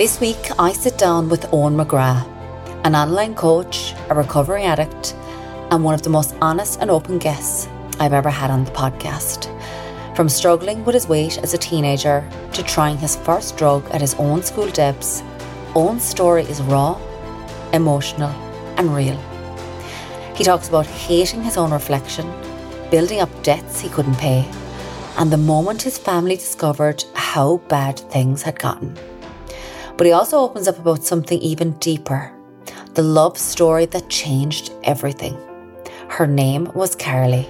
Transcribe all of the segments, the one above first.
This week, I sit down with Owen McGrath, an online coach, a recovering addict, and one of the most honest and open guests I've ever had on the podcast. From struggling with his weight as a teenager to trying his first drug at his own school debs, Owen's story is raw, emotional, and real. He talks about hating his own reflection, building up debts he couldn't pay, and the moment his family discovered how bad things had gotten. But he also opens up about something even deeper, the love story that changed everything. Her name was Carly.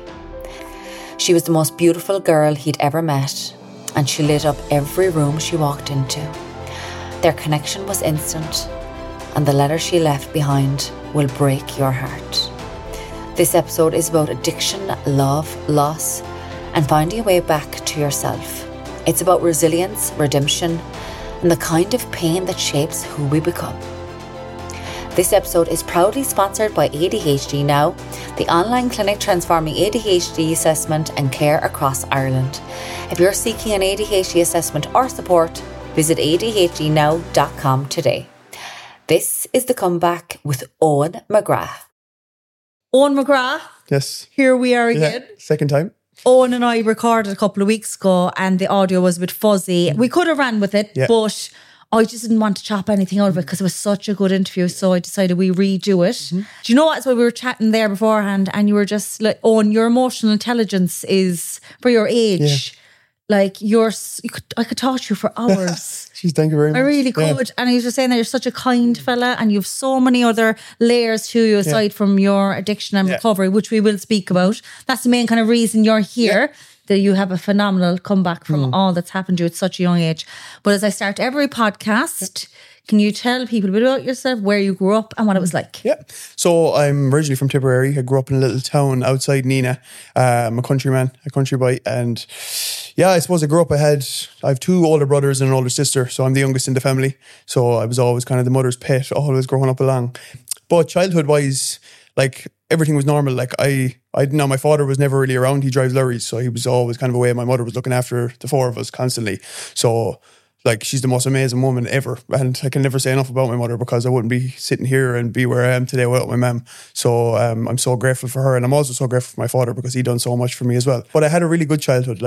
She was the most beautiful girl he'd ever met, and she lit up every room she walked into. Their connection was instant, and the letter she left behind will break your heart. This episode is about addiction, love, loss, and finding a way back to yourself. It's about resilience, redemption, and the kind of pain that shapes who we become. This episode is proudly sponsored by ADHD Now, the online clinic transforming ADHD assessment and care across Ireland. If you're seeking an ADHD assessment or support, visit adhdnow.com today. This is The Comeback with Owen McGrath. Owen McGrath. Yes. Here we are again. Yeah, second time. Owen and I recorded a couple of weeks ago and the audio was a bit fuzzy. We could have ran with it, but I just didn't want to chop anything out of it because it was such a good interview. So I decided we redo it. Do you know what? That's why we were chatting there beforehand and you were just like, Owen, your emotional intelligence is, for your age, like I could talk to you for hours. Thank you very much. I really could. And he was just saying that you're such a kind fella and you have so many other layers to you aside from your addiction and recovery, which we will speak about. That's the main kind of reason you're here, that you have a phenomenal comeback from all that's happened to you at such a young age. But as I start every podcast, can you tell people a bit about yourself, where you grew up and what it was like? Yeah. So I'm originally from Tipperary. I grew up in a little town outside Neenah. I'm a countryman, a country boy. And I suppose I grew up, I have two older brothers and an older sister. So I'm the youngest in the family. So I was always kind of the mother's pet, always growing up along. But childhood wise, like everything was normal. Like my father was never really around. He drives lorries. So he was always kind of away. My mother was looking after the four of us constantly. So like she's the most amazing woman ever. And I can never say enough about my mother because I wouldn't be sitting here and be where I am today without my mum. So I'm so grateful for her. And I'm also so grateful for my father because he done so much for me as well. But I had a really good childhood.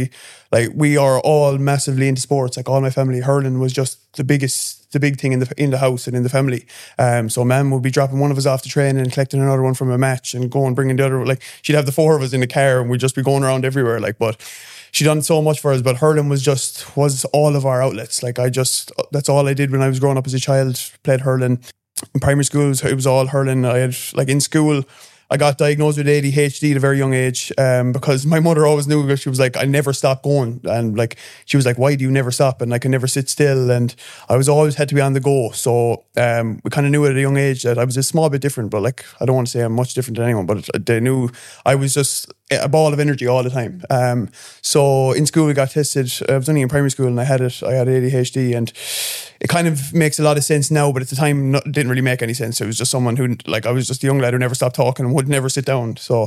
We are all massively into sports. Like all my family, hurling was just the big thing in the house and in the family. So mum would be dropping one of us off the train and collecting another one from a match and going bringing the other. Like she'd have the four of us in the car and we'd just be going around everywhere. But she done so much for us, but hurling was all of our outlets. That's all I did when I was growing up as a child, played hurling. In primary school, it was all hurling. I had, in school, I got diagnosed with ADHD at a very young age because my mother always knew, because she was like, I never stop going. And she was like, why do you never stop? And I can never sit still. And I was always had to be on the go. So we kind of knew at a young age that I was a small bit different, but I don't want to say I'm much different than anyone, but they knew I was just a ball of energy all the time. So in school we got tested. I was only in primary school and I had ADHD, and it kind of makes a lot of sense now, but at the time it didn't really make any sense. It was just someone who, I was just a young lad who never stopped talking and would never sit down. So,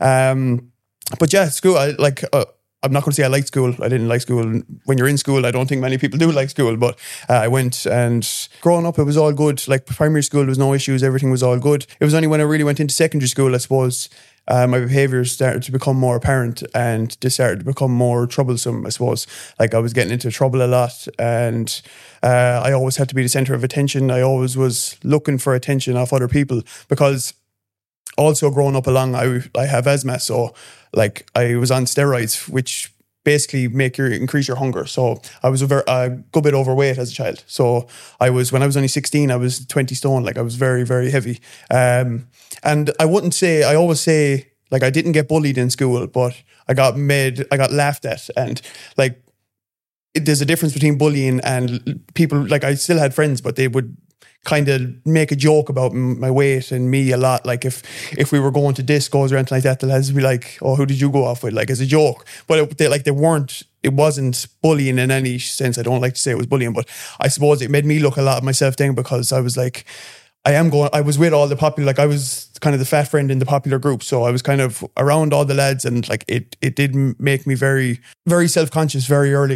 school, I'm not going to say I liked school. I didn't like school. When you're in school, I don't think many people do like school, but I went, and growing up, it was all good. Like primary school, there was no issues. Everything was all good. It was only when I really went into secondary school, I suppose, my behaviours started to become more apparent and they started to become more troublesome, I suppose. Like I was getting into trouble a lot, and I always had to be the centre of attention. I always was looking for attention off other people, because also growing up along, I have asthma. So I was on steroids, which basically increase your hunger. So I was a good bit overweight as a child. So when I was only 16, I was 20 stone. I was very, very heavy. And I always say, I didn't get bullied in school, but I got laughed at. And there's a difference between bullying and people, I still had friends, but they would kind of make a joke about my weight and me a lot. If we were going to discos or anything like that, the lads would be like, oh, who did you go off with? As a joke. But it wasn't bullying in any sense. I don't like to say it was bullying, but I suppose it made me look a lot of myself down, because I was I was with all the popular, I was kind of the fat friend in the popular group. So I was kind of around all the lads, and it did make me very, very self-conscious very early on.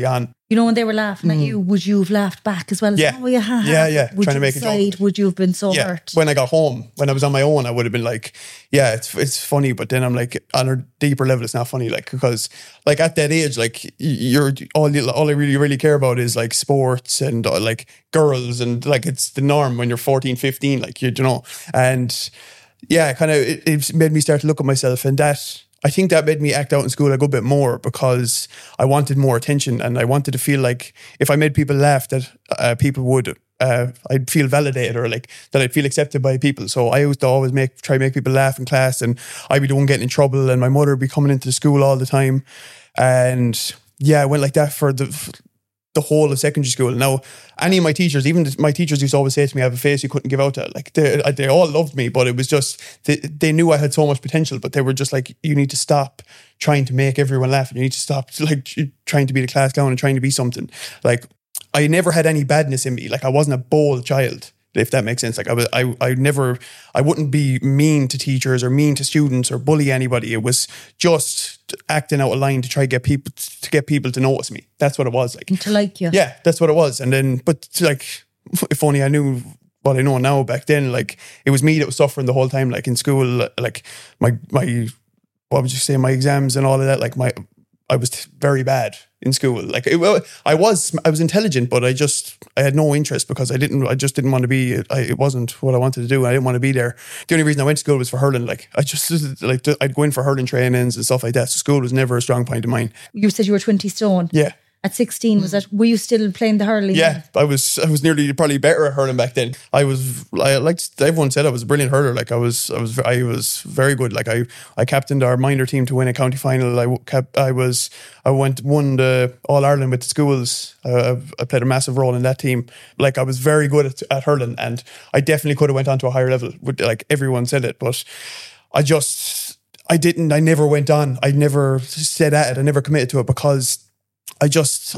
You know, when they were laughing at you, would you have laughed back as well? As, Yeah. oh, yeah. Yeah. Would Trying you to make a decide, joke. would you have been so hurt? When I got home, when I was on my own, I would have been like, yeah, it's funny. But then I'm like, on a deeper level, it's not funny. Like, because like at that age, like you're all I really care about is like sports and like girls, and like it's the norm when you're 14, 15, like you know. And yeah, kind of it made me start to look at myself, and that I think that made me act out in school a good bit more, because I wanted more attention, and I wanted to feel like if I made people laugh, that people would, I'd feel validated, or like that I'd feel accepted by people. So I used to always try to make people laugh in class, and I'd be the one getting in trouble, and my mother would be coming into the school all the time. And yeah, I went like that for the whole of secondary school. Now, any of my teachers, even my teachers used to always say to me, I have a face you couldn't give out to. Like they all loved me, but it was just, they knew I had so much potential, but they were just like, you need to stop trying to make everyone laugh. And you need to stop like trying to be the class clown and trying to be something. Like I never had any badness in me. Like I wasn't a bold child, if that makes sense. Like I wouldn't be mean to teachers or mean to students or bully anybody. It was just acting out of line to try to get people to notice me. That's what it was like. And to like you. Yeah, that's what it was. And then, but like, if only I knew what I know now back then, like it was me that was suffering the whole time. Like in school, like my what would you say, my exams and all of that, like I was very bad in school. Like I was intelligent, but I had no interest, because I just didn't want to be. It wasn't what I wanted to do. I didn't want to be there. The only reason I went to school was for hurling. Like I'd go in for hurling trainings and stuff like that. So school was never a strong point of mine. You said you were 20 stone. Yeah. At 16, were you still playing the hurling? Yeah, I was nearly probably better at hurling back then. Everyone said I was a brilliant hurler. Like I was very good. Like I captained our minor team to win a county final. I won the All Ireland with the schools. I played a massive role in that team. Like I was very good at hurling, and I definitely could have went on to a higher level. Like everyone said it, but I didn't. I never went on. I never set at it. I never committed to it, because I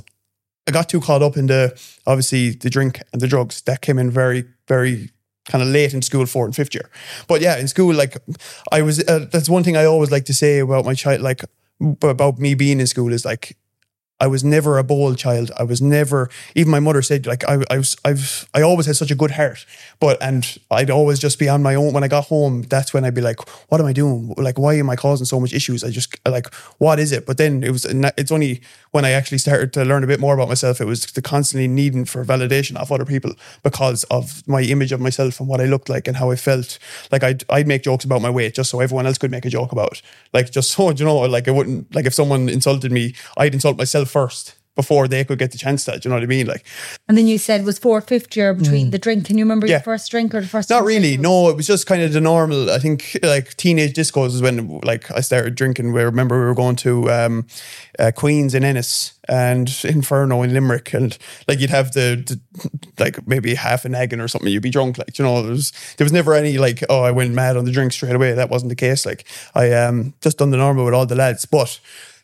got too caught up in obviously the drink and the drugs that came in very, very kind of late in school, 4th and 5th year. But yeah, in school, like I was, that's one thing I always like to say about my child, like about me being in school, is like, I was never a bold child. I was never, even my mother said, like, I always had such a good heart, and I'd always just be on my own. When I got home, that's when I'd be like, what am I doing? Like, why am I causing so much issues? I just like, what is it? But then it's only when I actually started to learn a bit more about myself, it was the constantly needing for validation of other people, because of my image of myself and what I looked like and how I felt. Like I'd make jokes about my weight just so everyone else could make a joke about it. Like, just so, you know, like I wouldn't, like if someone insulted me, I'd insult myself first before they could get the chance to, do you know what I mean? Like, and then you said it was 4th, 5th year between the drink. Can you remember your first drink or the first? Not really. No, it was just kind of the normal. I think like teenage discos is when like I started drinking. I remember we were going to Queen's in Ennis and Inferno in Limerick, and like you'd have the like maybe half an egg or something. You'd be drunk, like, you know. There was never any like, oh, I went mad on the drink straight away. That wasn't the case. Like I just done the normal with all the lads, but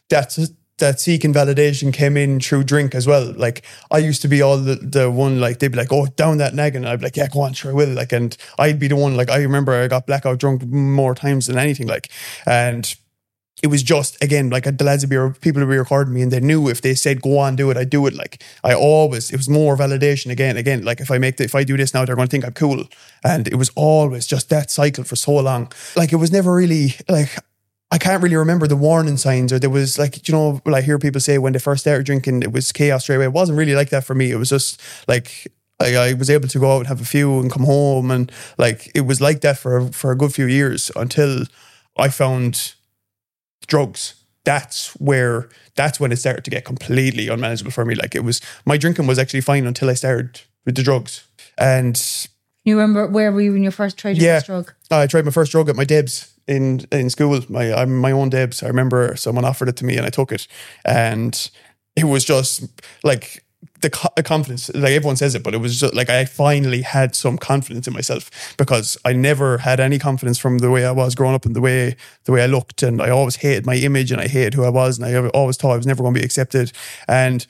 that seeking validation came in through drink as well. Like I used to be all the one, like they'd be like, oh, down that nag, and I'd be like, yeah, go on, sure I will. Like, and I'd be the one, like I remember I got blackout drunk more times than anything, like, and it was just, again, like the lads people would be recording me, and they knew if they said go on, do it, I'd do it. Like it was more validation again, like if I do this now, they're going to think I'm cool. And it was always just that cycle for so long. Like it was never really like, I can't really remember the warning signs, or there was like, you know, I hear people say when they first started drinking, it was chaos straight away. It wasn't really like that for me. It was just like, I was able to go out and have a few and come home, and like, it was like that for a good few years until I found drugs. That's when it started to get completely unmanageable for me. Like my drinking was actually fine until I started with the drugs. And you remember, where were you when you first tried your first drug? I tried my first drug at my Debs in school. I'm my own Debs. I remember someone offered it to me and I took it, and it was just like the confidence. Like everyone says it, but it was just like I finally had some confidence in myself, because I never had any confidence from the way I was growing up and the way I looked, and I always hated my image and I hated who I was, and I always thought I was never going to be accepted. And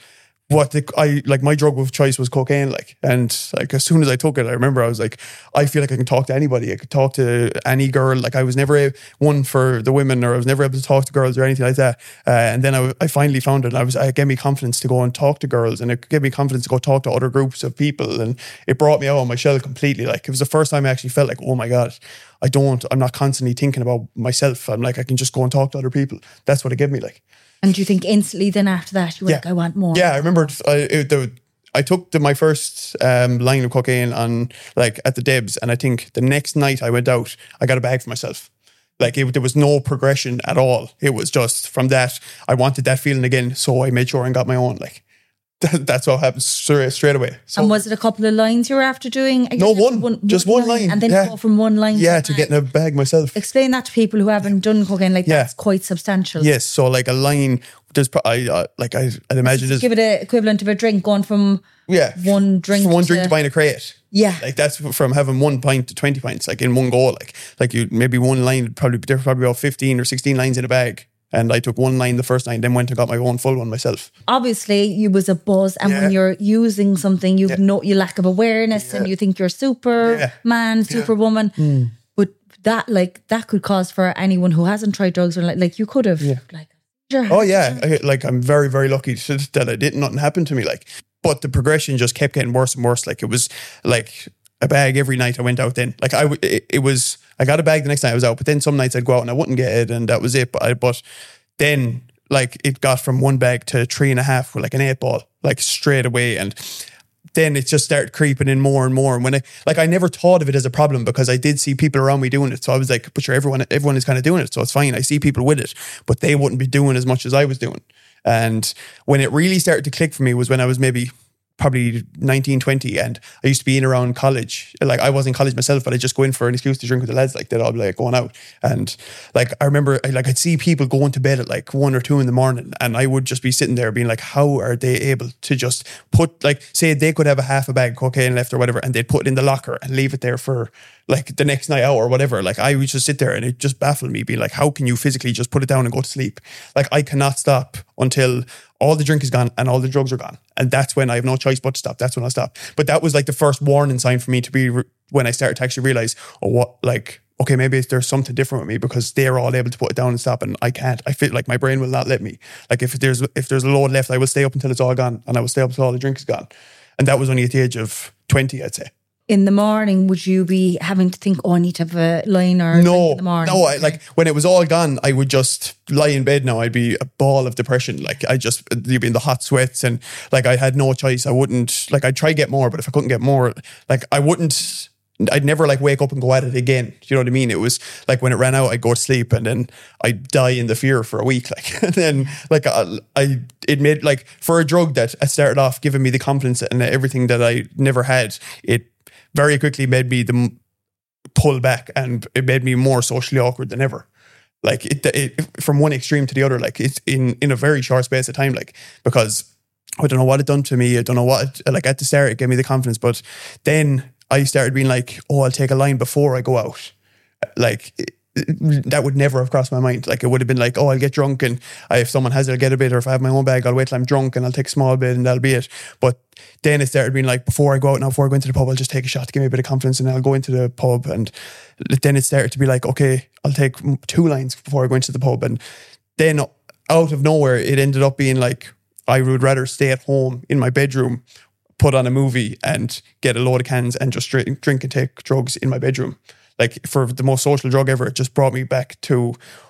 my drug of choice was cocaine, like, and like as soon as I took it, I remember I was like, I feel like I can talk to anybody. I could talk to any girl. Like I was never one for the women, or I was never able to talk to girls or anything like that. And then I finally found it. And it gave me confidence to go and talk to girls, and it gave me confidence to go talk to other groups of people. And it brought me out of my shell completely. Like it was the first time I actually felt like, oh my God, I'm not constantly thinking about myself. I'm like, I can just go and talk to other people. That's what it gave me, like. And do you think instantly then after that you were like, I want more? Yeah, I remember I took my first line of cocaine on like at the Debs, and I think the next night I went out, I got a bag for myself. Like there was no progression at all. It was just from that, I wanted that feeling again, so I made sure I got my own. Like that's what happened straight away. So, and was it a couple of lines you were after doing? No, just one line. And then go from one line to getting a bag myself. Explain that to people who haven't done cocaine. Like that's quite substantial. Yes, so like a line, there's I'd imagine just give it an equivalent of a drink, going from one drink to buying a crate. Yeah, like that's from having 1 pint to 20 pints, like in one go. Like you maybe one line probably about 15 or 16 lines in a bag. And I took one line the first night, then went and got my own full one myself. Obviously, you was a buzz, and when you're using something, you lack of awareness, and you think you're Superman, Superwoman. But that could cause for anyone who hasn't tried drugs, or like you could have. I'm very, very lucky that nothing happened to me. Like, but the progression just kept getting worse and worse. Like it was like a bag every night I went out then. Like I got a bag the next night I was out, but then some nights I'd go out and I wouldn't get it, and that was it. But then like it got from 1 bag to 3.5 with like an 8-ball, like straight away. And then it just started creeping in more and more. And when I never thought of it as a problem, because I did see people around me doing it. So I was like, but sure, everyone is kind of doing it, so it's fine. I see people with it, but they wouldn't be doing as much as I was doing. And when it really started to click for me was when I was maybe probably 19, 20, and I used to be in around college. Like I was in college myself, but I'd just go in for an excuse to drink with the lads. Like they'd all be like going out, and like I remember I'd see people going to bed at like 1 or 2 in the morning, and I would just be sitting there being like, how are they able to just put, like, say they could have a half a bag of cocaine left or whatever, and they'd put it in the locker and leave it there for like the next night out or whatever. Like I would just sit there, and it just baffled me, being like, how can you physically just put it down and go to sleep? Like I cannot stop until all the drink is gone and all the drugs are gone. And that's when I have no choice but to stop. That's when I'll stop. But that was like the first warning sign for me to be when I started to actually realize, okay, maybe there's something different with me, because they're all able to put it down and stop, and I can't. I feel like my brain will not let me. Like if there's a load left, I will stay up until it's all gone, and I will stay up until all the drink is gone. And that was only at the age of 20, I'd say. In the morning, would you be having to think, I need to have a line or no, in the morning? No, like when it was all gone, I would just lie in bed now. I'd be a ball of depression. Like you'd be in the hot sweats, and like I had no choice. I wouldn't, like I'd try to get more, but if I couldn't get more, like I'd never like wake up and go at it again. Do you know what I mean? It was like when it ran out, I'd go to sleep, and then I'd die in the fear for a week. Like, and then like it made, like, for a drug that I started off giving me the confidence and everything that I never had, it very quickly made me pull back, and it made me more socially awkward than ever. Like it from one extreme to the other, like it's in a very short space of time, like, because I don't know what it done to me. I don't know what, like at the start it gave me the confidence, but then I started being like, I'll take a line before I go out. Like that would never have crossed my mind. Like it would have been like, I'll get drunk, and if someone has it, I'll get a bit, or if I have my own bag, I'll wait till I'm drunk and I'll take a small bit and that'll be it. But then it started being like, before I go into the pub, I'll just take a shot to give me a bit of confidence, and I'll go into the pub. And then it started to be like, okay, I'll take 2 lines before I go into the pub. And then out of nowhere, it ended up being like, I would rather stay at home in my bedroom, put on a movie and get a load of cans and just drink and take drugs in my bedroom. Like, for the most social drug ever, it just brought me back to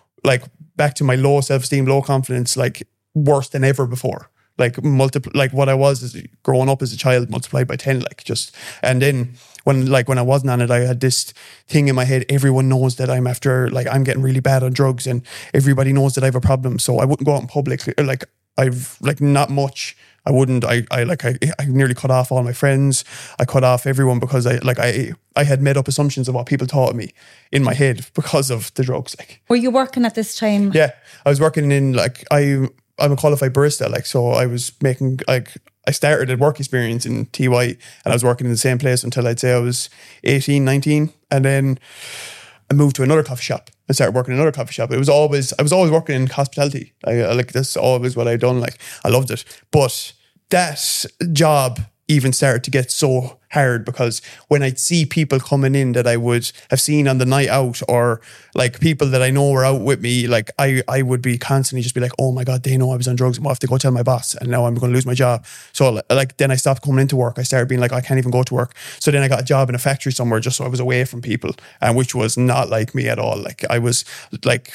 my low self-esteem, low confidence, like worse than ever before. Like what I was as growing up as a child multiplied by 10, like just. And then when I wasn't on it, I had this thing in my head, everyone knows that I'm getting really bad on drugs, and everybody knows that I have a problem. So I wouldn't go out in public. Like I've like not much. I wouldn't. I nearly cut off all my friends. I cut off everyone because I had made up assumptions of what people thought of me in my head because of the drugs. Like, were you working at this time? Yeah, I was working in I'm a qualified barista. Like, so I was making I started at work experience in TY, and I was working in the same place until I'd say I was 18, 19, and then I moved to another coffee shop. I started working in another coffee shop. I was always working in hospitality. That's always what I'd done. Like, I loved it. But that job even started to get so hard because when I'd see people coming in that I would have seen on the night out, or like people that I know were out with me, like I would be constantly just be like, oh my God, they know I was on drugs. I have to go tell my boss and now I'm going to lose my job. So like then I stopped coming into work. I started being like, I can't even go to work. So then I got a job in a factory somewhere just so I was away from people, and which was not like me at all. Like I was like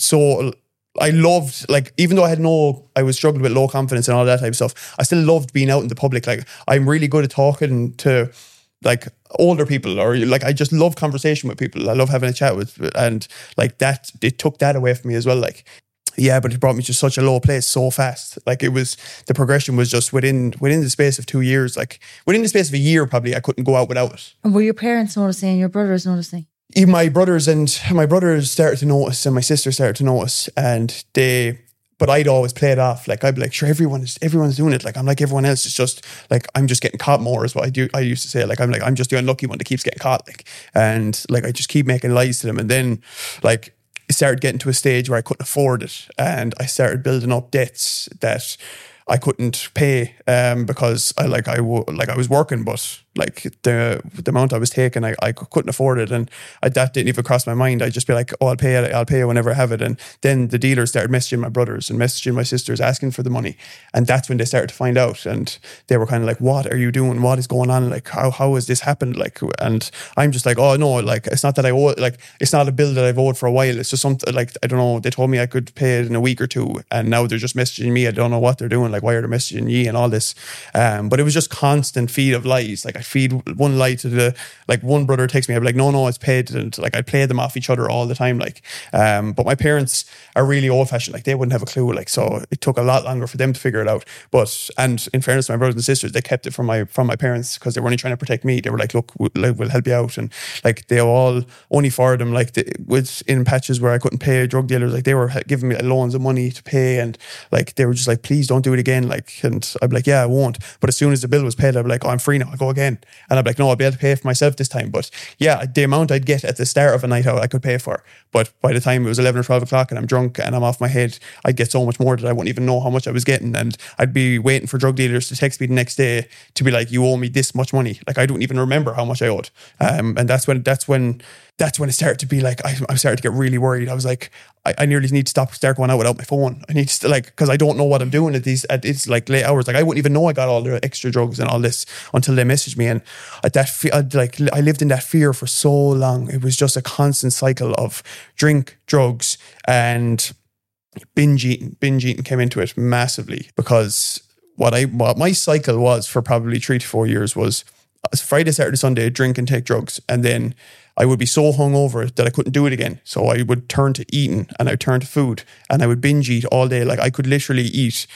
I loved, like, even though I was struggling with low confidence and all that type of stuff, I still loved being out in the public. Like, I'm really good at talking to, like, older people, or, like, I just love conversation with people. I love having a chat with, and, like, that, it took that away from me as well. Like, yeah, but it brought me to such a low place so fast. Like, it was, the progression was just within the space of 2 years, like, within the space of a year, probably, I couldn't go out without it. And were your parents noticing and your brothers noticing? My brothers started to notice, and my sister started to notice, but I'd always play it off. Like, I'd be like, sure, everyone's doing it. Like, I'm like everyone else. It's just like, I'm just getting caught more is what I used to say. Like, I'm just the unlucky one that keeps getting caught. Like, and like, I just keep making lies to them. And then like, it started getting to a stage where I couldn't afford it. And I started building up debts that I couldn't pay because I was working, but like the amount I was taking, I couldn't afford it, and that didn't even cross my mind. I'd just be like, oh, I'll pay it whenever I have it. And then the dealers started messaging my brothers and messaging my sisters asking for the money, and that's when they started to find out, and they were kind of like, what are you doing? What is going on? Like, how has this happened? Like, and I'm just like, oh no, like, it's not that I owe it, like, it's not a bill that I've owed for a while. It's just something, like, I don't know, they told me I could pay it in a week or two, and now they're just messaging me. I don't know what they're doing. Like, why are they messaging ye and all this? But it was just constant feed of lies. Like, I feed one lie to one brother texts me, I'd be like, no, it's paid, and like, I play them off each other all the time. Like, but my parents are really old fashioned. Like, they wouldn't have a clue. Like, so it took a lot longer for them to figure it out. But, and in fairness to my brothers and sisters, they kept it from my parents because they were only trying to protect me. They were like, look, we'll help you out. And like, they all only for them, like, in patches where I couldn't pay drug dealers, like, they were giving me loans of money to pay, and like, they were just like, please don't do it again. Like, and I'd be like, yeah, I won't. But as soon as the bill was paid, I'd be like, oh, I'm free now, I'll go again. And I'd be like, no, I'll be able to pay for myself this time. But yeah, the amount I'd get at the start of a night out, I could pay for. But by the time it was 11 or 12 o'clock and I'm drunk and I'm off my head, I'd get so much more that I wouldn't even know how much I was getting. And I'd be waiting for drug dealers to text me the next day to be like, you owe me this much money. Like, I don't even remember how much I owed. And that's when it started to be like, I started to get really worried. I was like, I nearly need to start going out without my phone. I need to, like, because I don't know what I'm doing at these like late hours. Like, I wouldn't even know I got all the extra drugs and all this until they messaged me. And I lived in that fear for so long. It was just a constant cycle of drink, drugs, and binge eating. Binge eating came into it massively because what my cycle was for probably 3 to 4 years was Friday, Saturday, Sunday, drink and take drugs, and then I would be so hungover that I couldn't do it again. So I would turn to eating, and I'd turn to food, and I would binge eat all day. Like, I could literally eat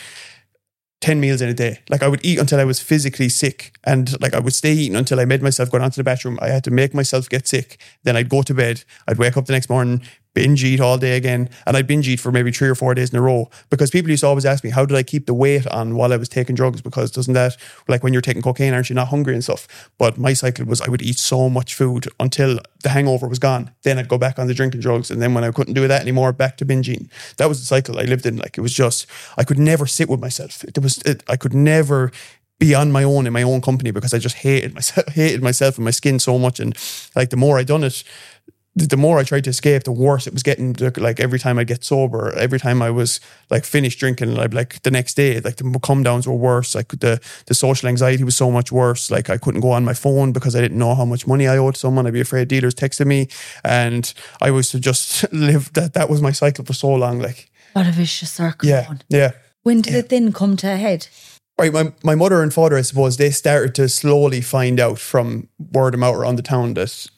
10 meals in a day. Like, I would eat until I was physically sick, and like, I would stay eating until I made myself go down to the bathroom. I had to make myself get sick. Then I'd go to bed. I'd wake up the next morning, binge eat all day again, and I'd binge eat for maybe 3 or 4 days in a row, because people used to always ask me, how did I keep the weight on while I was taking drugs? Because doesn't that, like, when you're taking cocaine, aren't you not hungry and stuff? But my cycle was, I would eat so much food until the hangover was gone. Then I'd go back on the drinking drugs, and then when I couldn't do that anymore, back to binge eating. That was the cycle I lived in. Like, it was just, I could never sit with myself. I could never be on my own in my own company, because I just hated myself and my skin so much. And like, the more I done it, the more I tried to escape, the worse it was getting. Like, every time I get sober, every time I was like finished drinking, I'd like the next day, like, the come downs were worse. Like, the social anxiety was so much worse. Like, I couldn't go on my phone because I didn't know how much money I owed someone. I'd be afraid dealers texted me, and I was to just live that was my cycle for so long. Like, what a vicious circle. Yeah. When did it then come to a head? Right, my mother and father, I suppose, they started to slowly find out from word of mouth around the town that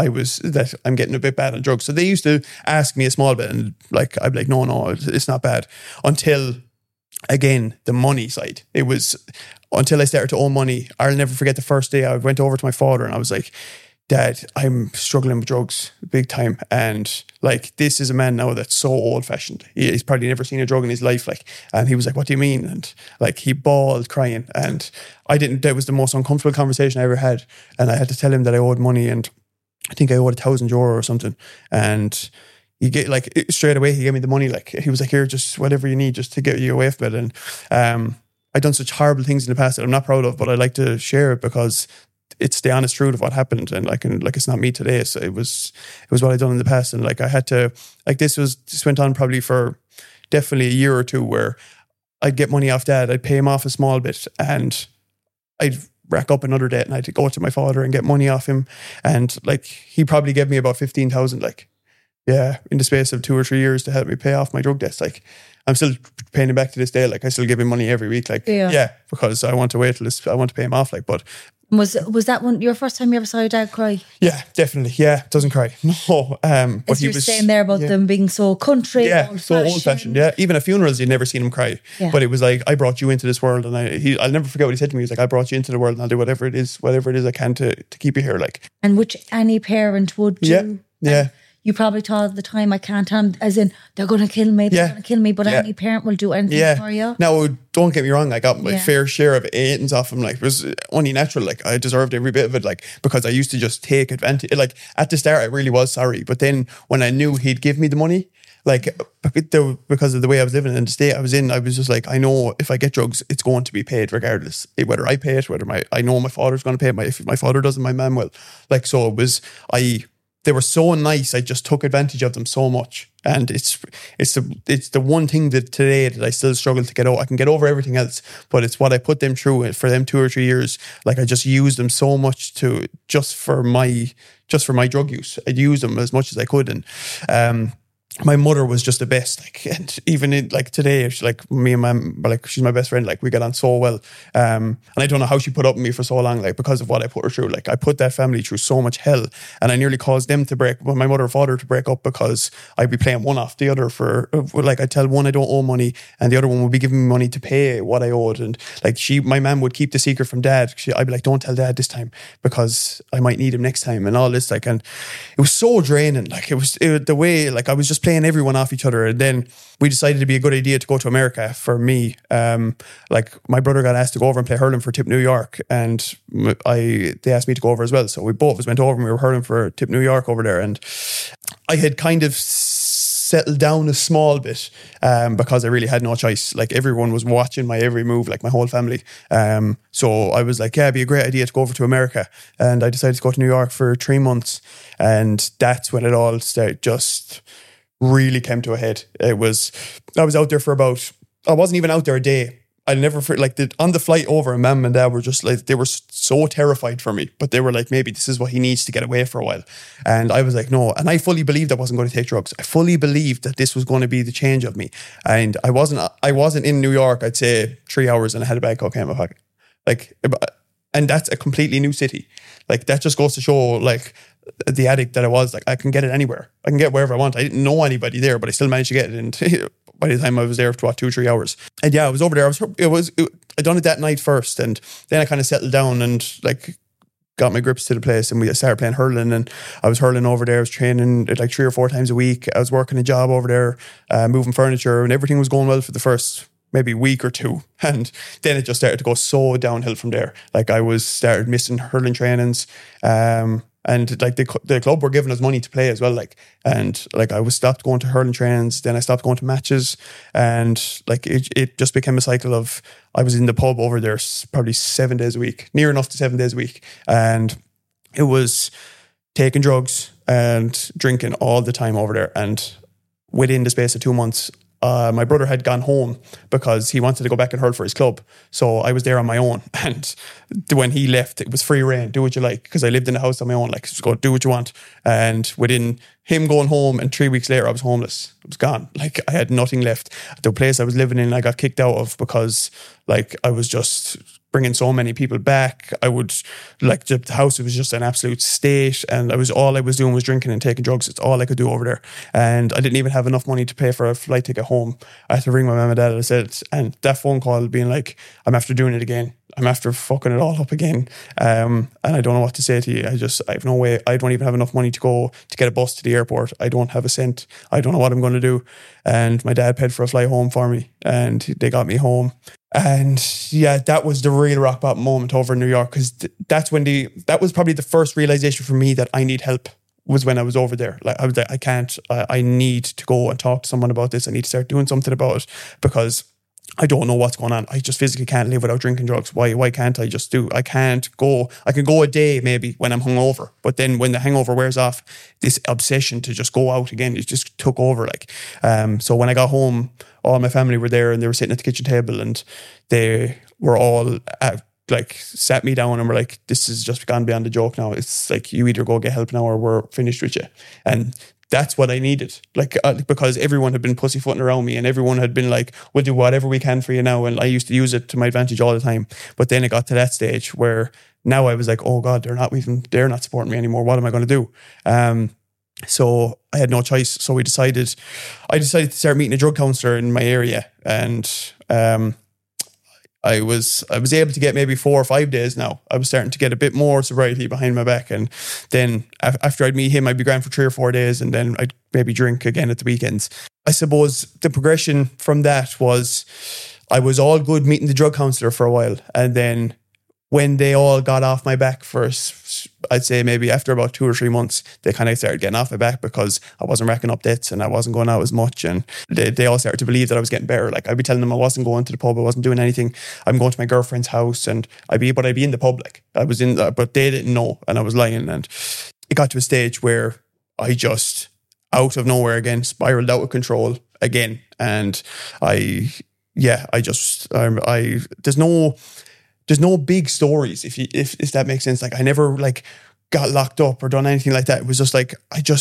I'm getting a bit bad on drugs. So they used to ask me a small bit, and like, I'd be like, no, it's not bad. Until, again, the money side. It was until I started to owe money. I'll never forget the first day I went over to my father and I was like, Dad, I'm struggling with drugs big time. And like, this is a man now that's so old fashioned. He's probably never seen a drug in his life. Like, and he was like, what do you mean? And like, he bawled crying, and that was the most uncomfortable conversation I ever had. And I had to tell him that I owed money, and I think I owed €1,000 or something. And he get like, straight away, he gave me the money. Like, he was like, here, just whatever you need just to get you away from it. And I've done such horrible things in the past that I'm not proud of, but I like to share it because it's the honest truth of what happened, and it's not me today. So it was what I'd done in the past, and like I had to, like this went on probably for definitely a year or two where I'd get money off Dad, I'd pay him off a small bit, and I'd rack up another debt, and I'd go to my father and get money off him, and like he probably gave me about 15,000, like in the space of 2 or 3 years to help me pay off my drug debts. Like I'm still paying him back to this day. Like I still give him money every week. Like because I want to wait till I want to pay him off. Like, but was that one your first time you ever saw your dad cry? Yeah, definitely. Yeah, doesn't cry. No. But he was saying there about them being so country, so old fashioned. Yeah, even at funerals you'd never seen him cry. Yeah. But it was like, I brought you into this world, and I'll never forget what he said to me. He was like, I brought you into the world, and I'll do whatever it is I can to keep you here. Like, and which any parent would do. Yeah. You probably thought at the time, I can't tell them, as in, they're going to kill me, but any parent will do anything for you. Now, don't get me wrong, I got my fair share of eightings off him. Like, it was only natural. Like, I deserved every bit of it, like, because I used to just take advantage. Like, at the start, I really was sorry. But then when I knew he'd give me the money, like, because of the way I was living in the state I was in, I was just like, I know if I get drugs, it's going to be paid regardless. Whether I pay it, I know my father's going to pay it. If my father doesn't, my mum will. Like, so it was, they were so nice. I just took advantage of them so much, and it's the one thing that today that I still struggle to get over. I can get over everything else, but it's what I put them through for them 2 or 3 years. Like I just used them so much just for my drug use. I'd use them as much as I could, and my mother was just the best. Like, and even in, like today, like me and Mum, like she's my best friend. Like we get on so well. And I don't know how she put up with me for so long. Like because of what I put her through. Like I put that family through so much hell, and I nearly caused them to my mother and father to break up because I'd be playing one off the other for like I'd tell one I don't owe money, and the other one would be giving me money to pay what I owed. And like my mum would keep the secret from Dad. I'd be like, don't tell Dad this time because I might need him next time, and all this. Like, and it was so draining. Like it was the way, like I was just playing everyone off each other. And then we decided it'd be a good idea to go to America for me. Like my brother got asked to go over and play hurling for Tip New York, and they asked me to go over as well. So we both of us went over and we were hurling for Tip New York over there. And I had kind of settled down a small bit because I really had no choice. Like everyone was watching my every move, like my whole family. So I was like, it'd be a great idea to go over to America. And I decided to go to New York for 3 months. And that's when it all started, just really came to a head. I was out there I wasn't even out there a day. I'll never on the flight over, Mum and Dad were just like, they were so terrified for me, but they were like, maybe this is what he needs to get away for a while. And I was like, no. And I fully believed I wasn't going to take drugs. I fully believed that this was going to be the change of me. And I wasn't in New York, I'd say 3 hours, and I had a bag of cocaine in my pocket. Like, and that's a completely new city. Like that just goes to show, like, the addict that I was, like I can get it anywhere. I can get wherever I want. I didn't know anybody there, but I still managed to get it. And by the time I was there for 2 or 3 hours, and I was over there. I done it that night first, and then I kind of settled down and like got my grips to the place, and we started playing hurling. And I was hurling over there. I was training like 3 or 4 times a week. I was working a job over there, moving furniture, and everything was going well for the first maybe week or two. And then it just started to go so downhill from there. Like I started missing hurling trainings. And like the club were giving us money to play as well, like, and like I was stopped going to hurling trainings, then I stopped going to matches, and like it just became a cycle of, I was in the pub over there probably 7 days a week, near enough to 7 days a week, and it was taking drugs and drinking all the time over there. And within the space of 2 months, my brother had gone home because he wanted to go back and hurl for his club. So I was there on my own. And when he left, it was free reign, do what you like. Because I lived in the house on my own, like, just go do what you want. And within him going home, and 3 weeks later, I was homeless. I was gone. Like, I had nothing left. The place I was living in, I got kicked out of because, like, I was just bringing so many people back. I would, like, the house was just an absolute state, and all I was doing was drinking and taking drugs. It's all I could do over there. And I didn't even have enough money to pay for a flight ticket home. I had to ring my mum and dad, and I said, and that phone call being like, I'm after doing it again. I'm after fucking it all up again. And I don't know what to say to you. I have no way. I don't even have enough money to get a bus to the airport. I don't have a cent. I don't know what I'm going to do. And my dad paid for a flight home for me, and they got me home. And yeah, that was the real rock bottom moment over in New York, because that was probably the first realization for me that I need help, was when I was over there. Like I was like, I need to go and talk to someone about this. I need to start doing something about it, because I don't know what's going on. I just physically can't live without drinking drugs. Why can't I just do? I can go a day maybe when I'm hungover, but then when the hangover wears off, this obsession to just go out again, it just took over. So when I got home, all my family were there and they were sitting at the kitchen table and they were all sat me down and were like, this has just gone beyond the joke now. It's like, you either go get help now or we're finished with you. And that's what I needed, because everyone had been pussyfooting around me and everyone had been like, we'll do whatever we can for you now. And I used to use it to my advantage all the time. But then it got to that stage where now I was like, oh God, they're not supporting me anymore. What am I going to do? So I had no choice. So I decided to start meeting a drug counsellor in my area. And I was able to get maybe 4 or 5 days now. I was starting to get a bit more sobriety behind my back. And then after I'd meet him, I'd be gone for 3 or 4 days and then I'd maybe drink again at the weekends. I suppose the progression from that was I was all good meeting the drug counsellor for a while. And then when they all got off my back first, I'd say maybe after about 2 or 3 months, they kind of started getting off my back because I wasn't racking up debts and I wasn't going out as much. And they all started to believe that I was getting better. Like I'd be telling them I wasn't going to the pub, I wasn't doing anything. I'm going to my girlfriend's house and I'd be in the public. I was in, but they didn't know and I was lying. And it got to a stage where I just, out of nowhere again, spiraled out of control again. And there's no big stories if that makes sense. Like I never got locked up or done anything like that. It was just like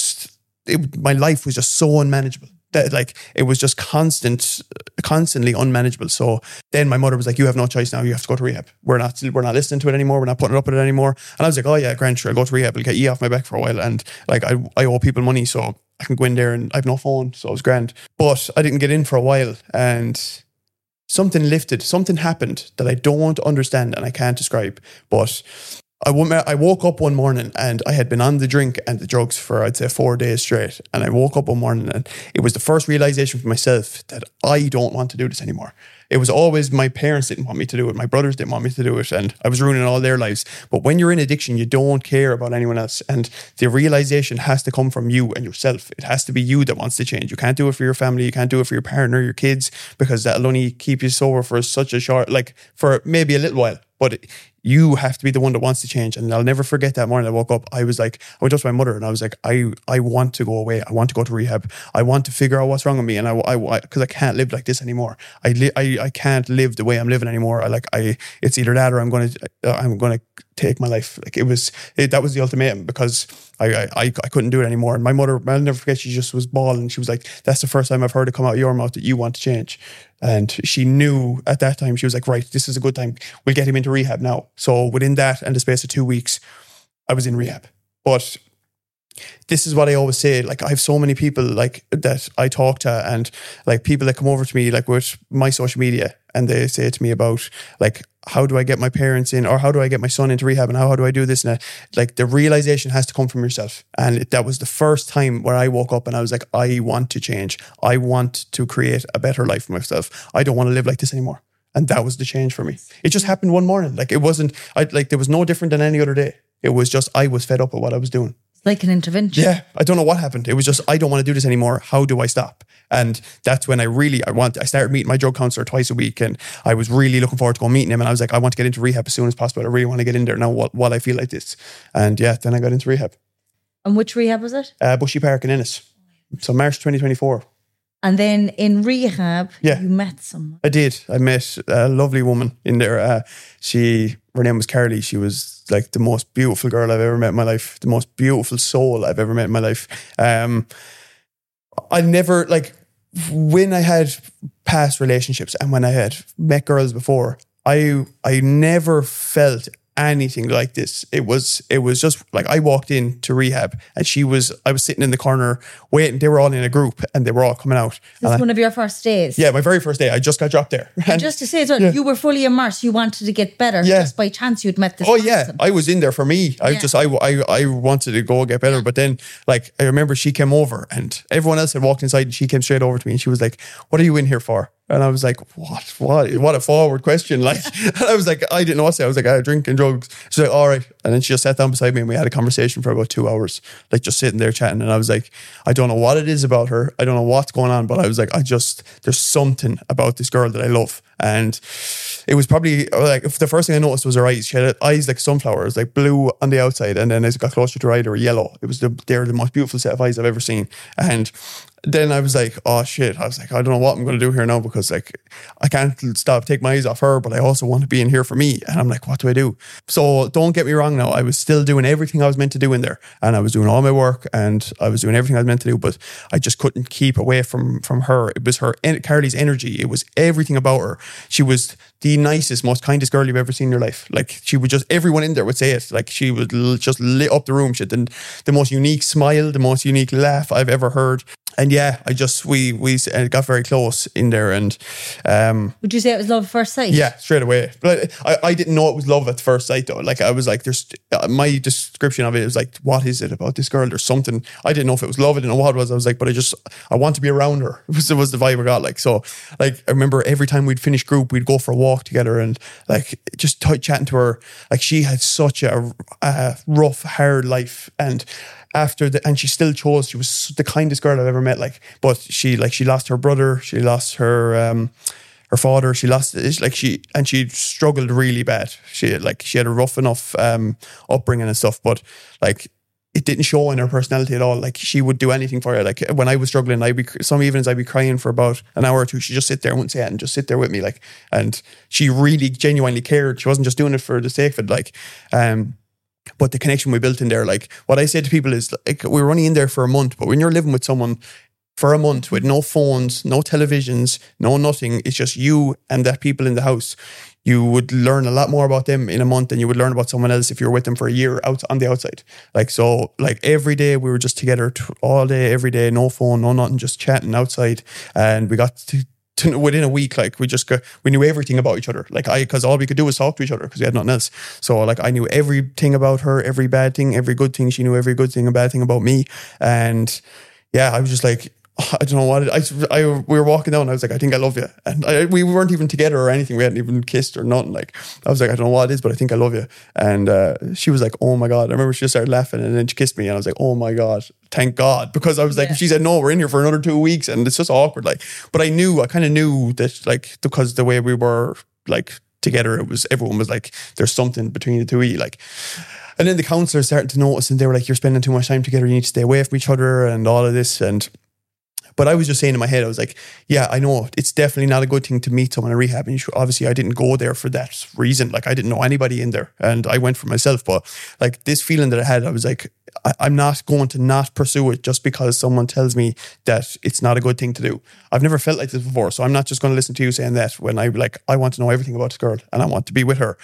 my life was just so unmanageable that it was just constantly unmanageable. So then my mother was like, you have no choice now, you have to go to rehab. We're not listening to it anymore, we're not putting up with it anymore. And I was like, oh yeah, grand, sure, I'll go to rehab, I'll get you off my back for a while. And I owe people money, so I can go in there and I have no phone, so it was grand. But I didn't get in for a while and something lifted, something happened that I don't understand and I can't describe. But I woke up one morning and I had been on the drink and the drugs for, I'd say, 4 days straight. And I woke up one morning and it was the first realization for myself that I don't want to do this anymore. It was always my parents didn't want me to do it. My brothers didn't want me to do it. And I was ruining all their lives. But when you're in addiction, you don't care about anyone else. And the realization has to come from you and yourself. It has to be you that wants to change. You can't do it for your family. You can't do it for your partner, your kids, because that'll only keep you sober for such a short, for maybe a little while. But you have to be the one that wants to change. And I'll never forget that morning I woke up. I went up to my mother and I was like, I want to go away. I want to go to rehab. I want to figure out what's wrong with me. And because I can't live like this anymore. I can't live the way I'm living anymore. It's either that or I'm going to take my life. That was the ultimatum, because I couldn't do it anymore. And my mother, I'll never forget, she just was bawling. She was like, that's the first time I've heard it come out of your mouth that you want to change. And she knew at that time, she was like, right, this is a good time. We'll get him into rehab now. So within that and the space of 2 weeks, I was in rehab. But this is what I always say. I have so many people that I talk to, and people that come over to me with my social media, and they say to me about how do I get my parents in, or how do I get my son into rehab, and how do I do this? And the realization has to come from yourself. And that was the first time where I woke up and I was like, I want to change. I want to create a better life for myself. I don't want to live like this anymore. And that was the change for me. It just happened one morning. It wasn't, there was no different than any other day. It was just, I was fed up with what I was doing. Like an intervention. Yeah, I don't know what happened. It was just, I don't want to do this anymore. How do I stop? And that's when I started meeting my drug counsellor twice a week, and I was really looking forward to going meeting him. And I was like, I want to get into rehab as soon as possible. I really want to get in there now while I feel like this. And yeah, then I got into rehab. And which rehab was it? Bushy Park in Ennis. So March 2024. And then in rehab, you met someone. I did. I met a lovely woman in there. Her name was Carly. She was the most beautiful girl I've ever met in my life. The most beautiful soul I've ever met in my life. I never, when I had past relationships and when I had met girls before, I never felt anything like this. It was just I walked into rehab and I was sitting in the corner waiting. They were all in a group and they were all coming out. This is one of your first days? Yeah, my very first day. I just got dropped there. And just to say as well, you were fully immersed. You wanted to get better. Yeah. Just by chance you'd met this person. Yeah, I was in there for me. I wanted to go get better. But then I remember she came over and everyone else had walked inside and she came straight over to me and she was like, what are you in here for? And I was like, what a forward question. Like, and I was like, I didn't know what to say. I was like, I drink and drugs. She's like, all right. And then she just sat down beside me and we had a conversation for about 2 hours, like just sitting there chatting. And I was like, I don't know what it is about her. I don't know what's going on, but I was like, there's something about this girl that I love. And it was probably like, the first thing I noticed was her eyes. She had eyes like sunflowers, like blue on the outside. And then as it got closer to her eye, they were yellow. They're the most beautiful set of eyes I've ever seen. And then I was like, oh shit. I was like, I don't know what I'm going to do here now, because like I can't take my eyes off her, but I also want to be in here for me. And I'm like, what do I do? So don't get me wrong now. I was still doing everything I was meant to do in there. And I was doing all my work and I was doing everything I was meant to do, but I just couldn't keep away from her. It was Carly's energy. It was everything about her. She was the nicest, most kindest girl you've ever seen in your life. Like she would just, everyone in there would say it. Like she would just lit up the room. She had the most unique smile, the most unique laugh I've ever heard. And yeah, we got very close in there. And would you say it was love at first sight? Yeah, straight away. But I didn't know it was love at first sight though. Like I was like, there's my description of it was like, what is it about this girl? There's something. I didn't know if it was love. I didn't know what it was. I was like, but I want to be around her. It was the vibe I got. Like, so like I remember every time we'd finish group, we'd go for a walk together and like just chatting to her. Like she had such a rough, hard life, and she still chose. She was the kindest girl I've ever met. Like, but she lost her brother. She lost her father. She struggled really bad. She had a rough enough upbringing and stuff, but like it didn't show in her personality at all. Like she would do anything for you. Like when I was struggling, some evenings I'd be crying for about an hour or two. She'd just sit there and wouldn't say it and just sit there with me. Like, and she really genuinely cared. She wasn't just doing it for the sake of it. Like, but the connection we built in there, like what I say to people is like, we were only in there for a month, but when you're living with someone for a month with no phones, no televisions, no nothing, it's just you and the people in the house, you would learn a lot more about them in a month than you would learn about someone else if you were with them for a year out on the outside. Like, so like every day we were just together all day, every day, no phone, no nothing, just chatting outside. And we got to within a week, like we knew everything about each other. Like because all we could do was talk to each other because we had nothing else. So like I knew everything about her, every bad thing, every good thing. She knew every good thing and bad thing about me. And yeah, I was just like, I don't know what we were walking down and I was like, I think I love you. And we weren't even together or anything. We hadn't even kissed or nothing. Like I was like, I don't know what it is, but I think I love you. And she was like, oh my God. I remember she just started laughing and then she kissed me and I was like, oh my God, thank God. Because I was like, she said, no, we're in here for another 2 weeks and it's just awkward. Like, but I kind of knew that like, because the way we were like together, everyone was like, there's something between the two of you. Like, and then the counsellors started to notice and they were like, you're spending too much time together. You need to stay away from each other and all of this. But I was just saying in my head, I was like, yeah, I know it's definitely not a good thing to meet someone in rehab. And obviously I didn't go there for that reason. Like I didn't know anybody in there and I went for myself. But like this feeling that I had, I was like, I'm not going to not pursue it just because someone tells me that it's not a good thing to do. I've never felt like this before. So I'm not just going to listen to you saying that when I want to know everything about this girl and I want to be with her.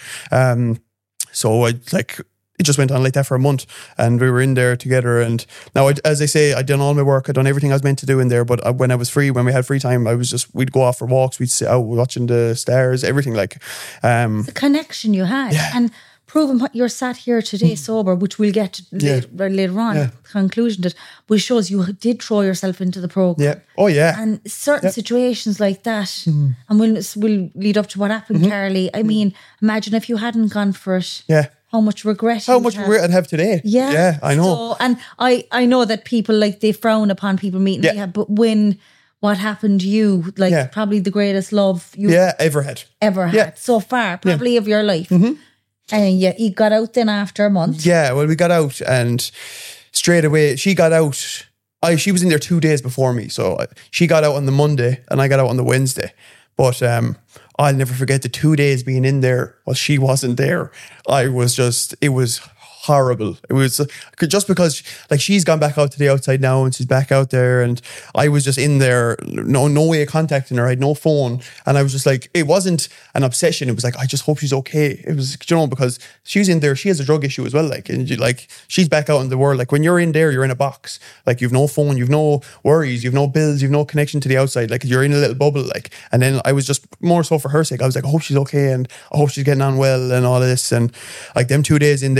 So it just went on like that for a month and we were in there together. And now, as I say, I'd done all my work. I'd done everything I was meant to do in there. But when we had free time, we'd go off for walks. We'd sit out watching the stars, everything like. The connection you had. Yeah. And proving what you're sat here today sober, which we'll get to later on, conclusion that, which shows you did throw yourself into the program. Yeah. Oh yeah. And certain situations like that, and we'll lead up to what happened, Carly. I mean, imagine if you hadn't gone for it. Yeah. How much regret I'd have today. Yeah. Yeah, I know. So, and I know that people like they frown upon people meeting rehab, but when what happened to you, like probably the greatest love you ever had so far, probably of your life. And you got out then after a month. Yeah, well, we got out and straight away she got out. She was in there 2 days before me. So she got out on the Monday and I got out on the Wednesday. But I'll never forget the 2 days being in there while she wasn't there. It was horrible. It was just because like she's gone back out to the outside now and she's back out there and I was just in there, no way of contacting her. I had no phone and I was just like, it wasn't an obsession. It was like, I just hope she's okay. It was, because she's in there, she has a drug issue as well. Like, and she's back out in the world. Like when you're in there, you're in a box. Like you've no phone, you've no worries, you've no bills, you've no connection to the outside. Like you're in a little bubble. Like, and then I was just more so for her sake. I was like, I hope she's okay and I hope she's getting on well and all of this. And like them 2 days in there without her,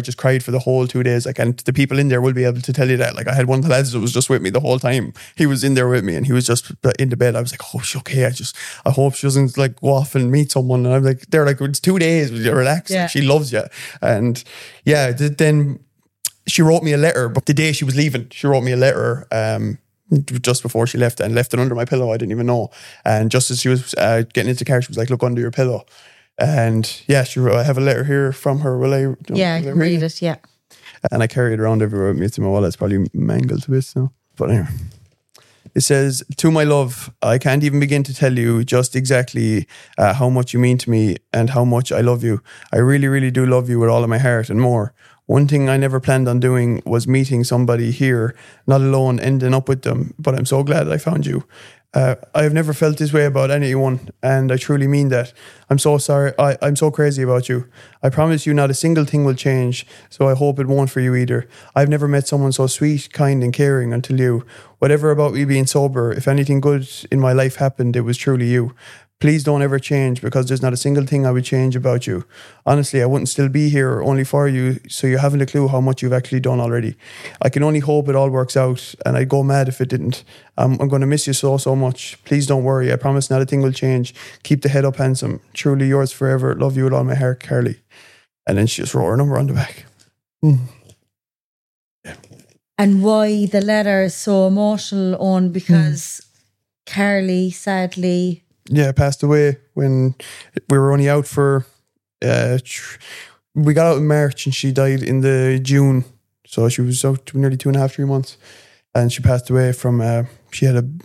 I just cried for the whole 2 days. Like, and the people in there will be able to tell you that. Like, I had one of the lads that was just with me the whole time. He was in there with me and he was just in the bed. I was like, oh, she's okay. I hope she doesn't like go off and meet someone. And I'm like, they're like, it's 2 days. Relax. Yeah. Like, she loves you. And yeah, then she wrote me a letter. But the day she was leaving, she wrote me a letter. Just before she left, and left it under my pillow. I didn't even know. And just as she was getting into the car, she was like, look under your pillow. And yeah, I have a letter here from her. Will I read it? Yeah. And I carry it around everywhere with me. It's in my wallet. It's probably mangled a bit, so. But anyway. It says, to my love, I can't even begin to tell you just exactly how much you mean to me and how much I love you. I really, really do love you with all of my heart and more. One thing I never planned on doing was meeting somebody here, not alone ending up with them, but I'm so glad I found you. I have never felt this way about anyone, and I truly mean that. I'm so sorry. I'm so crazy about you. I promise you not a single thing will change, so I hope it won't for you either. I've never met someone so sweet, kind and caring until you. Whatever about me being sober, if anything good in my life happened, it was truly you. Please don't ever change, because there's not a single thing I would change about you. Honestly, I wouldn't still be here only for you, so you haven't a clue how much you've actually done already. I can only hope it all works out, and I'd go mad if it didn't. I'm going to miss you so, so much. Please don't worry. I promise not a thing will change. Keep the head up, handsome. Truly yours forever. Love you with all my heart, Carly. And then she just wrote her number on the back. Yeah. And why the letter is so emotional, on because Carly sadly... Yeah, passed away when we were only out for... we got out in March and she died in the June. So she was out nearly 2.5, 3 months. And she passed away from... she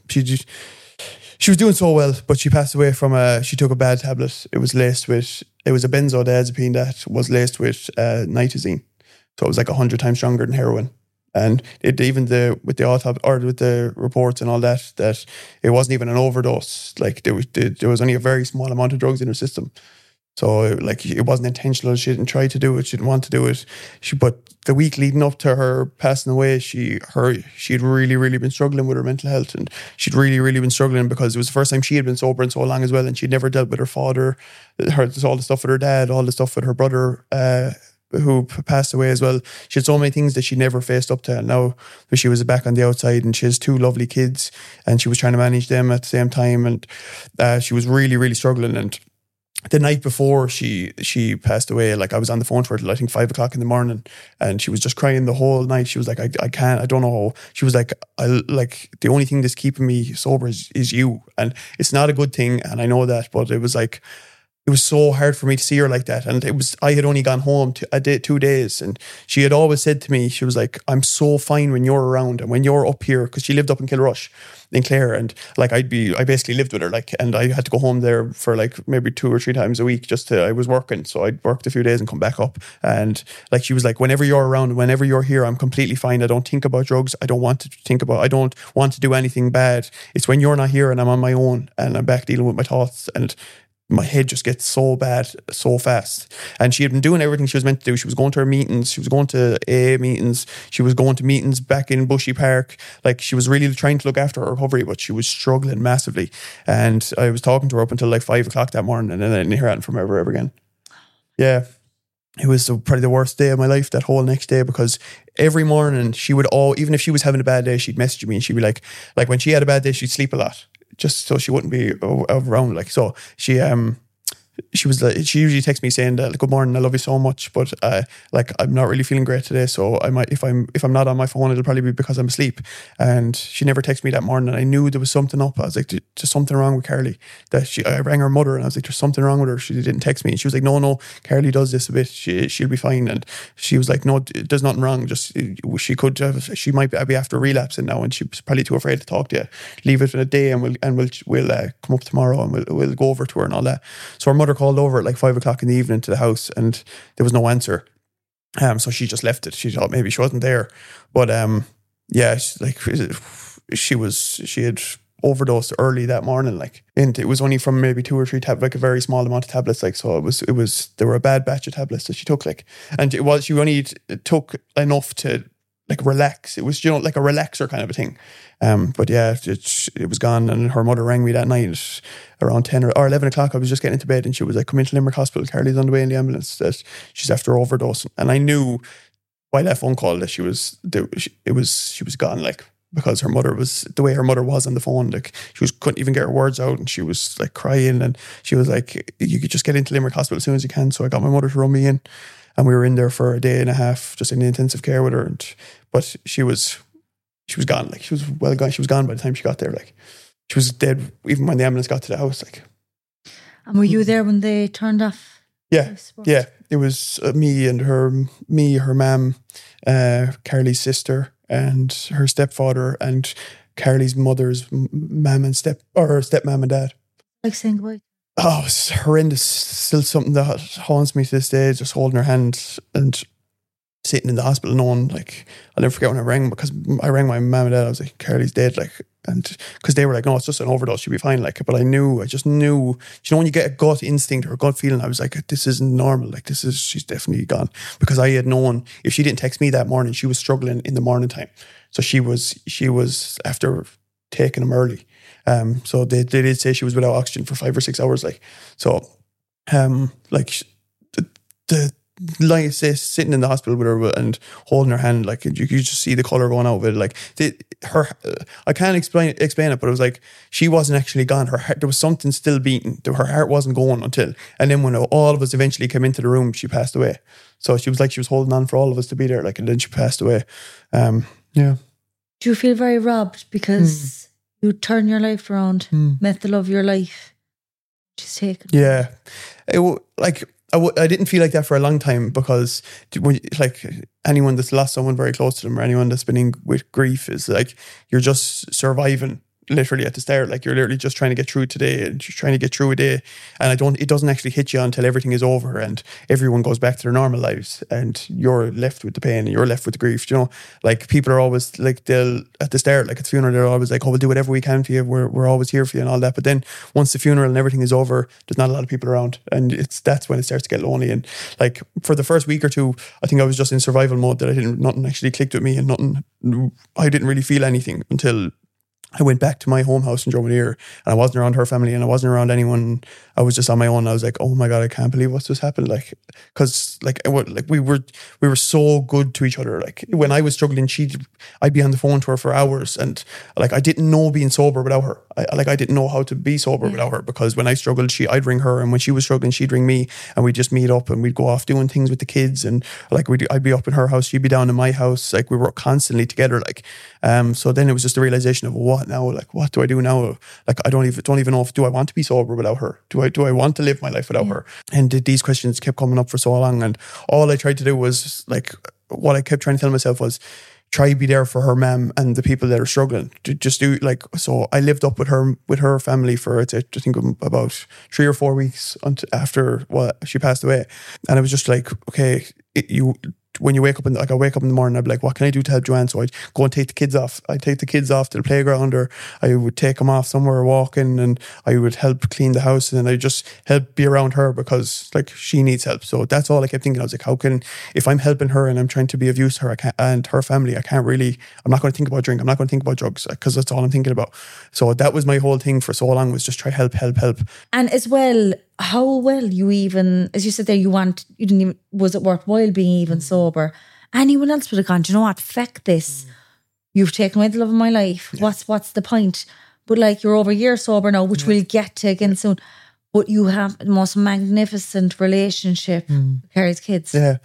was doing so well, but she passed away from... she took a bad tablet. It was laced with... It was a benzodiazepine that was laced with nitazine. So it was like 100 times stronger than heroin. And with the autopsy or with the reports and all that it wasn't even an overdose. Like there was only a very small amount of drugs in her system. So it wasn't intentional. She didn't try to do it. She didn't want to do it. But the week leading up to her passing away, she'd really, really been struggling with her mental health, and she'd really, really been struggling because it was the first time she had been sober in so long as well, and she'd never dealt with her father, all the stuff with her dad, all the stuff with her brother, who passed away as well. She had so many things that she never faced up to, and now she was back on the outside, and she has 2 lovely kids, and she was trying to manage them at the same time, and she was really, really struggling. And the night before she passed away, like I was on the phone for her till I think 5 o'clock in the morning, and she was just crying the whole night. She was like, I can't, I don't know. She was like, the only thing that's keeping me sober is you, and it's not a good thing, and I know that, but it was like, it was so hard for me to see her like that. And I had only gone home 2 days, and she had always said to me, she was like, I'm so fine when you're around and when you're up here, because she lived up in Kilrush in Clare, and like I basically lived with her, like, and I had to go home there for like maybe 2 or 3 times a week I was working, so I'd worked a few days and come back up. And like she was like, whenever you're around, whenever you're here, I'm completely fine. I don't think about drugs. I don't want to do anything bad. It's when you're not here and I'm on my own and I'm back dealing with my thoughts, and my head just gets so bad so fast. And she had been doing everything she was meant to do. She was going to her meetings, she was going to AA meetings, she was going to meetings back in Bushy Park. Like, she was really trying to look after her recovery, but she was struggling massively. And I was talking to her up until like 5 o'clock that morning, and then I didn't hear anything from her ever again. Yeah, it was probably the worst day of my life, that whole next day, because every morning she would even if she was having a bad day, she'd message me, and she'd be like when she had a bad day, she'd sleep a lot, just so she wouldn't be around. Like, so she was like, she usually texts me saying that, like, good morning, I love you so much, but like, I'm not really feeling great today, so I might, if I'm not on my phone, it'll probably be because I'm asleep. And she never texted me that morning, and I knew there was something up. I was like, there's something wrong with Carly. I rang her mother, and I was like, there's something wrong with her. She didn't text me, and she was like, no, Carly does this a bit, she'll be fine. And she was like, no, there's nothing wrong, just she might be after relapsing now, and she's probably too afraid to talk to you. Leave it in a day, and we'll come up tomorrow, and we'll go over to her and all that. So her mother called over at like 5 o'clock in the evening to the house, and there was no answer. So she just left it. She thought maybe she wasn't there, but yeah, she had overdosed early that morning, like, and it was only from maybe 2 or 3 like a very small amount of tablets, like, so it was there were a bad batch of tablets that she took, like, and she only took enough to like relax. It was, you know, like a relaxer kind of a thing. But yeah, it was gone. And her mother rang me that night around 10 or 11 o'clock. I was just getting into bed and she was like, come into Limerick Hospital. Carly's on the way in the ambulance. That she's after overdose. And I knew by that phone call that she was gone, like, because her mother was, the way her mother was on the phone, like couldn't even get her words out and she was like crying and she was like, you could just get into Limerick Hospital as soon as you can. So I got my mother to run me in. And we were in there for a day and a half, just in the intensive care with her. But she was gone. Like, she was well gone. She was gone by the time she got there. Like, she was dead even when the ambulance got to the house. Like, and were you there when they turned off? Yeah. It was me, her mum, Carly's sister, and her stepfather, and Carly's mother's mum and stepmom and dad. Like saying goodbye. Oh, it's horrendous. Still something that haunts me to this day, just holding her hand and sitting in the hospital knowing, like, I'll never forget when I rang my mum and dad. I was like, Carly's dead, like, and because they were like, no, it's just an overdose, she'll be fine, like, but I just knew, you know, when you get a gut instinct or a gut feeling, I was like, this isn't normal, like, she's definitely gone, because I had known if she didn't text me that morning, she was struggling in the morning time, so she was after taking them early. So they did say she was without oxygen for 5 or 6 hours, like, so like like say, sitting in the hospital with her and holding her hand, like, you just see the colour going out of it, like, I can't explain it, but it was like she wasn't actually gone. Her heart, there was something still beating. Her heart wasn't going until, and then when all of us eventually came into the room, she passed away. So she was like, she was holding on for all of us to be there, like, and then she passed away. Yeah. Do you feel very robbed because you turn your life around, met the love of your life, just taken? Yeah, I didn't feel like that for a long time, because like anyone that's lost someone very close to them, or anyone that's been in with grief, is like, you're just surviving literally at the start. Like, you're literally just trying to get through today and just trying to get through a day, and it doesn't actually hit you until everything is over and everyone goes back to their normal lives and you're left with the pain and you're left with the grief, you know. Like, people are always like, they'll at the start, like at the funeral, they're always like, oh, we'll do whatever we can for you, we're always here for you and all that. But then once the funeral and everything is over, there's not a lot of people around, and that's when it starts to get lonely. And like, for the first week or two, I think I was just in survival mode, that nothing actually clicked with me, and I didn't really feel anything until I went back to my home house in Dromideer, and I wasn't around her family and I wasn't around anyone. I was just on my own. I was like, oh my God, I can't believe what's just happened. Like, because like we were so good to each other. Like, when I was struggling, I'd be on the phone to her for hours, and like, I didn't know being sober without her. I didn't know how to be sober without her, because when I struggled, I'd ring her, and when she was struggling, she'd ring me, and we'd just meet up and we'd go off doing things with the kids, and like, I'd be up in her house, she'd be down in my house. Like, we were constantly together. Like, so then it was just the realization of, what now? Like, what do I do now? Like, I don't even know do I want to be sober without her? Do I want to live my life without her? And these questions kept coming up for so long, and all I tried to do was, like, what I kept trying to tell myself was, try to be there for her mum and the people that are struggling. Just do, like, so I lived up with her family for, I think, about 3 or 4 weeks after she passed away. And I was just like, okay, when you wake up I wake up in the morning, I'd be like, what can I do to help Joanne? So I'd go and take the kids off. I'd take the kids off to the playground, or I would take them off somewhere walking, and I would help clean the house, and I'd just help be around her, because like, she needs help. So that's all I kept thinking. I was like, if I'm helping her and I'm trying to be of use to her, and her family, I'm not going to think about drink. I'm not going to think about drugs, because that's all I'm thinking about. So that was my whole thing for so long, was just try help. And as well, how well you even, as you said there, was it worthwhile being even sober? Anyone else would have gone, do you know what, feck this. You've taken away the love of my life. Yeah. What's the point? But like, you're over a year sober now, which we'll get to again soon. But you have the most magnificent relationship with Carly's kids. Yeah.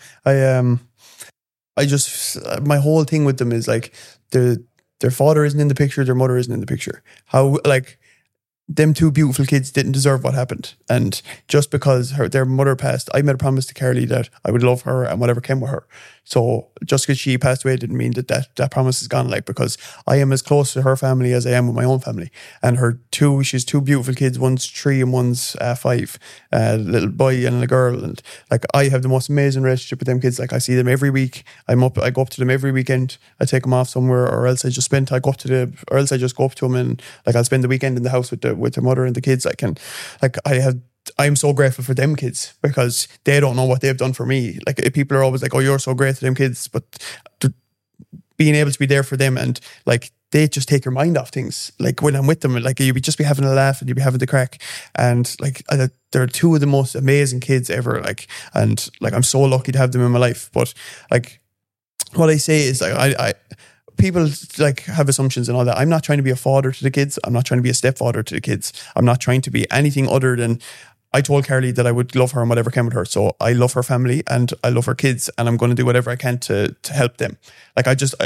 I just, my whole thing with them is like, their father isn't in the picture, their mother isn't in the picture. How, like, them two beautiful kids didn't deserve what happened. And just because their mother passed, I made a promise to Carly that I would love her and whatever came with her. So just because she passed away didn't mean that promise is gone, like, because I am as close to her family as I am with my own family. And she's two beautiful kids, one's 3 and one's 5, a little boy and a girl. And like, I have the most amazing relationship with them kids. Like, I see them every week. I go up to them every weekend. I take them off somewhere, or else I just go up to them, and like, I'll spend the weekend in the house with the mother and the kids. I'm so grateful for them kids, because they don't know what they've done for me. Like, people are always like, oh, you're so great to them kids, but being able to be there for them, and like they just take your mind off things. Like when I'm with them, like you'd just be having a laugh and you'd be having the crack, and like they're two of the most amazing kids ever. Like, and like I'm so lucky to have them in my life. But like what I say is, like I people like have assumptions and all that. I'm not trying to be a father to the kids. I'm not trying to be a stepfather to the kids. I'm not trying to be anything other than, I told Carly that I would love her and whatever came with her. So I love her family and I love her kids, and I'm going to do whatever I can to help them. Like I just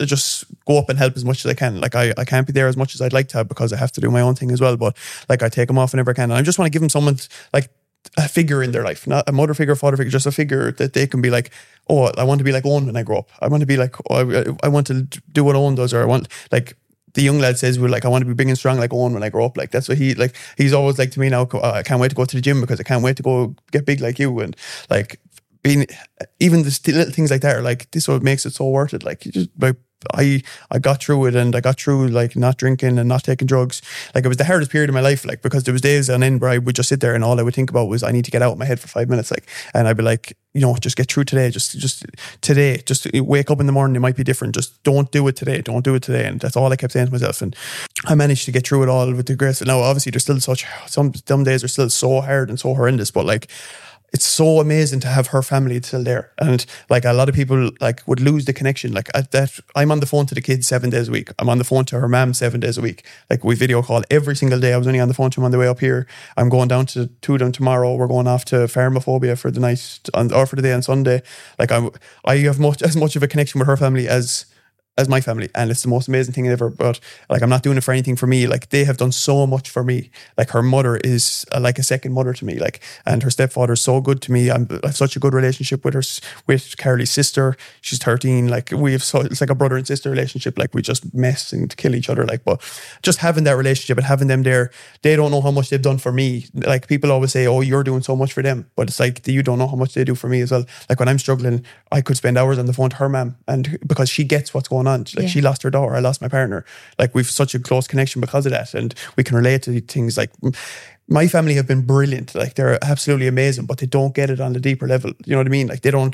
go up and help as much as I can. Like I can't be there as much as I'd like to have because I have to do my own thing as well. But like I take them off whenever I can. And I just want to give them someone like a figure in their life, not a mother figure, father figure, just a figure that they can be like, oh, I want to be like Owen when I grow up. I want to be like, oh, I want to do what Owen does, or I want, like the young lad says, we're like, I want to be big and strong like Owen when I grow up. Like that's what he's always like to me now, I can't wait to go to the gym because I can't wait to go get big like you. And like being, even the little things like that are like, this is what makes it so worth it. Like you just, like, I got through it, and I got through like not drinking and not taking drugs. Like it was the hardest period of my life, like because there was days on end where I would just sit there and all I would think about was I need to get out of my head for 5 minutes, like, and I'd be like, you know, just get through today, just today, just wake up in the morning, it might be different, just don't do it today, and that's all I kept saying to myself. And I managed to get through it all with the grace. Now obviously there's still some days are still so hard and so horrendous, but like it's so amazing to have her family still there. And like a lot of people like would lose the connection. Like at that, I'm on the phone to the kids 7 days a week. I'm on the phone to her mum 7 days a week. Like we video call every single day. I was only on the phone to him on the way up here. I'm going down to two of them tomorrow. We're going off to Pharmaphobia for the night or for the day on Sunday. Like I have as much of a connection with her family as my family, and it's the most amazing thing ever. But like I'm not doing it for anything for me. Like they have done so much for me. Like her mother is like a second mother to me. Like, and her stepfather is so good to me. I have such a good relationship with Carly's sister. She's 13. Like it's like a brother and sister relationship. Like we just mess and kill each other. Like, but just having that relationship and having them there, they don't know how much they've done for me. Like people always say, oh, you're doing so much for them, but it's like you don't know how much they do for me as well. Like when I'm struggling, I could spend hours on the phone to her mum, and because she gets what's going on. Like she lost her daughter, I lost my partner. Like we've such a close connection because of that, and we can relate to things. Like my family have been brilliant. Like they're absolutely amazing, but they don't get it on the deeper level. You know what I mean? Like they don't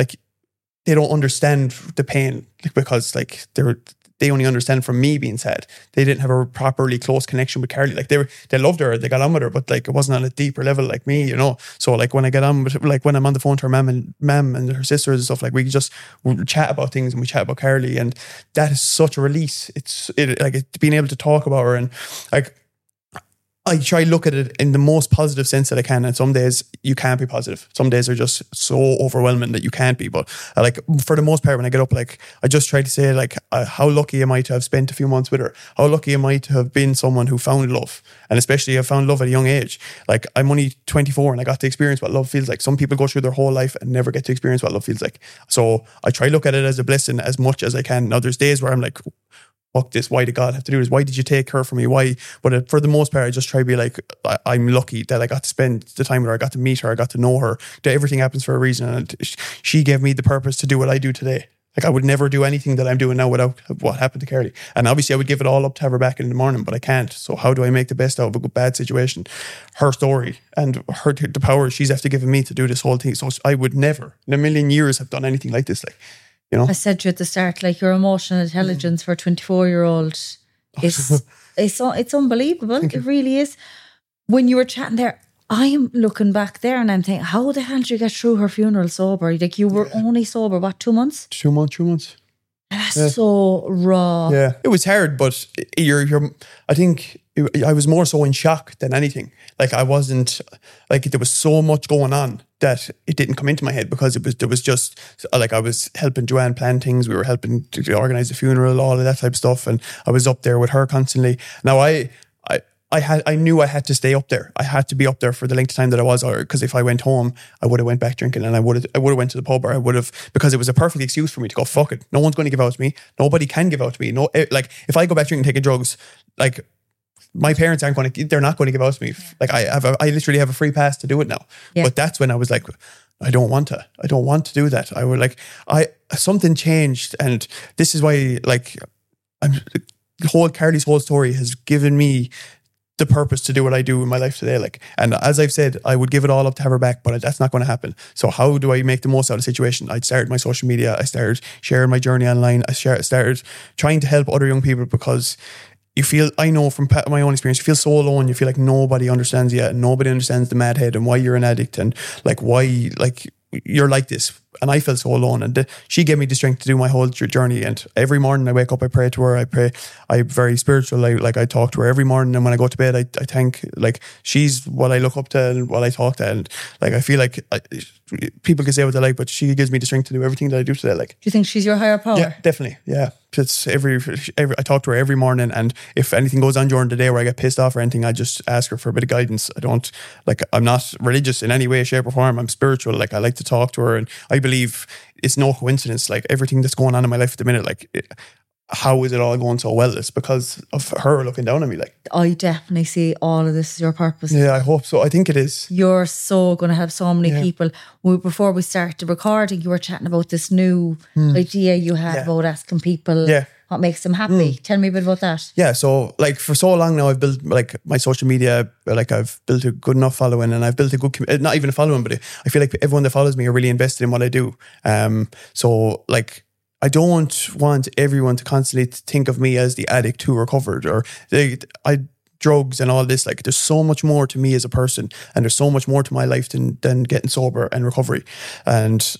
understand the pain, like, because like they only understand from me being sad. They didn't have a properly close connection with Carly. Like they loved her, they got on with her, but like it wasn't on a deeper level like me, you know. So like when I get on with, like when I'm on the phone to her mum and her sisters and stuff, like we chat about things and we chat about Carly, and that is such a release. It's being able to talk about her, and like I try to look at it in the most positive sense that I can. And some days you can't be positive. Some days are just so overwhelming that you can't be. But like for the most part, when I get up, like I just try to say like, how lucky am I to have spent a few months with her? How lucky am I to have been someone who found love? And especially I found love at a young age. Like I'm only 24 and I got to experience what love feels like. Some people go through their whole life and never get to experience what love feels like. So I try to look at it as a blessing as much as I can. Now there's days where I'm like, fuck this, why did God have to do this? Why did you take her from me? Why? But for the most part, I just try to be like, I'm lucky that I got to spend the time with her, I got to meet her, I got to know her, that everything happens for a reason, and she gave me the purpose to do what I do today. Like I would never do anything that I'm doing now without what happened to Carly. And obviously I would give it all up to have her back in the morning, but I can't. So how do I make the best out of a bad situation? Her story and the power she's after giving me to do this whole thing. So I would never in a million years have done anything like this. Like, you know? I said to you at the start, like your emotional intelligence for a 24-year-old is it's unbelievable. It really is. When you were chatting there, I'm looking back there and I'm thinking, how the hell did you get through her funeral sober? Like you were only sober, what, 2 months? 2 months. That's so raw. Yeah, it was hard, but I think I was more so in shock than anything. Like I wasn't, like there was so much going on that it didn't come into my head, because there was just like I was helping Joanne plan things. We were helping to organise the funeral, all of that type of stuff, and I was up there with her constantly. Now I knew I had to stay up there. I had to be up there for the length of time that I was, because if I went home, I would have went back drinking, and I would have went to the pub, or I would have, because it was a perfect excuse for me to go, fuck it. No one's going to give out to me. Nobody can give out to me. No, like if I go back drinking and taking drugs, like my parents they're not going to give out to me. Like I literally have a free pass to do it now. Yeah. But that's when I was like, I don't want to do that. I would like, something changed, and this is why, like, Carly's whole story has given me the purpose to do what I do in my life today. Like, and as I've said, I would give it all up to have her back, but that's not going to happen. So how do I make the most out of the situation? I started my social media. I started sharing my journey online. I started trying to help other young people, because you feel, I know from my own experience, you feel so alone. You feel like nobody understands you, and nobody understands the mad head and why you're an addict, and like why like you're like this. And I felt so alone, and she gave me the strength to do my whole journey. And every morning I wake up, I pray to her. I'm very spiritual. I talk to her every morning, and when I go to bed, I thank, like, she's what I look up to and what I talk to. And like, I feel like people can say what they like, but she gives me the strength to do everything that I do today. Like, do you think she's your higher power? Yeah, definitely. Yeah. It's every I talk to her every morning, and if anything goes on during the day where I get pissed off or anything, I just ask her for a bit of guidance. I'm not religious in any way, shape or form. I'm spiritual. Like, I like to talk to her, and I believe it's no coincidence. Like, everything that's going on in my life at the minute, like, how is it all going so well? It's because of her looking down on me. Like, I definitely see all of this as your purpose. Yeah, I hope so. I think it is. You're so going to help so many people. Before we started recording, you were chatting about this new idea you had about asking people what makes them happy. Tell me a bit about that. Yeah, so like for so long now, I've built like my social media, like I've built a good enough following, and I've built a good, not even a following, but I feel like everyone that follows me are really invested in what I do. So like, I don't want everyone to constantly think of me as the addict who recovered, or drugs and all this. Like, there's so much more to me as a person, and there's so much more to my life than getting sober and recovery. And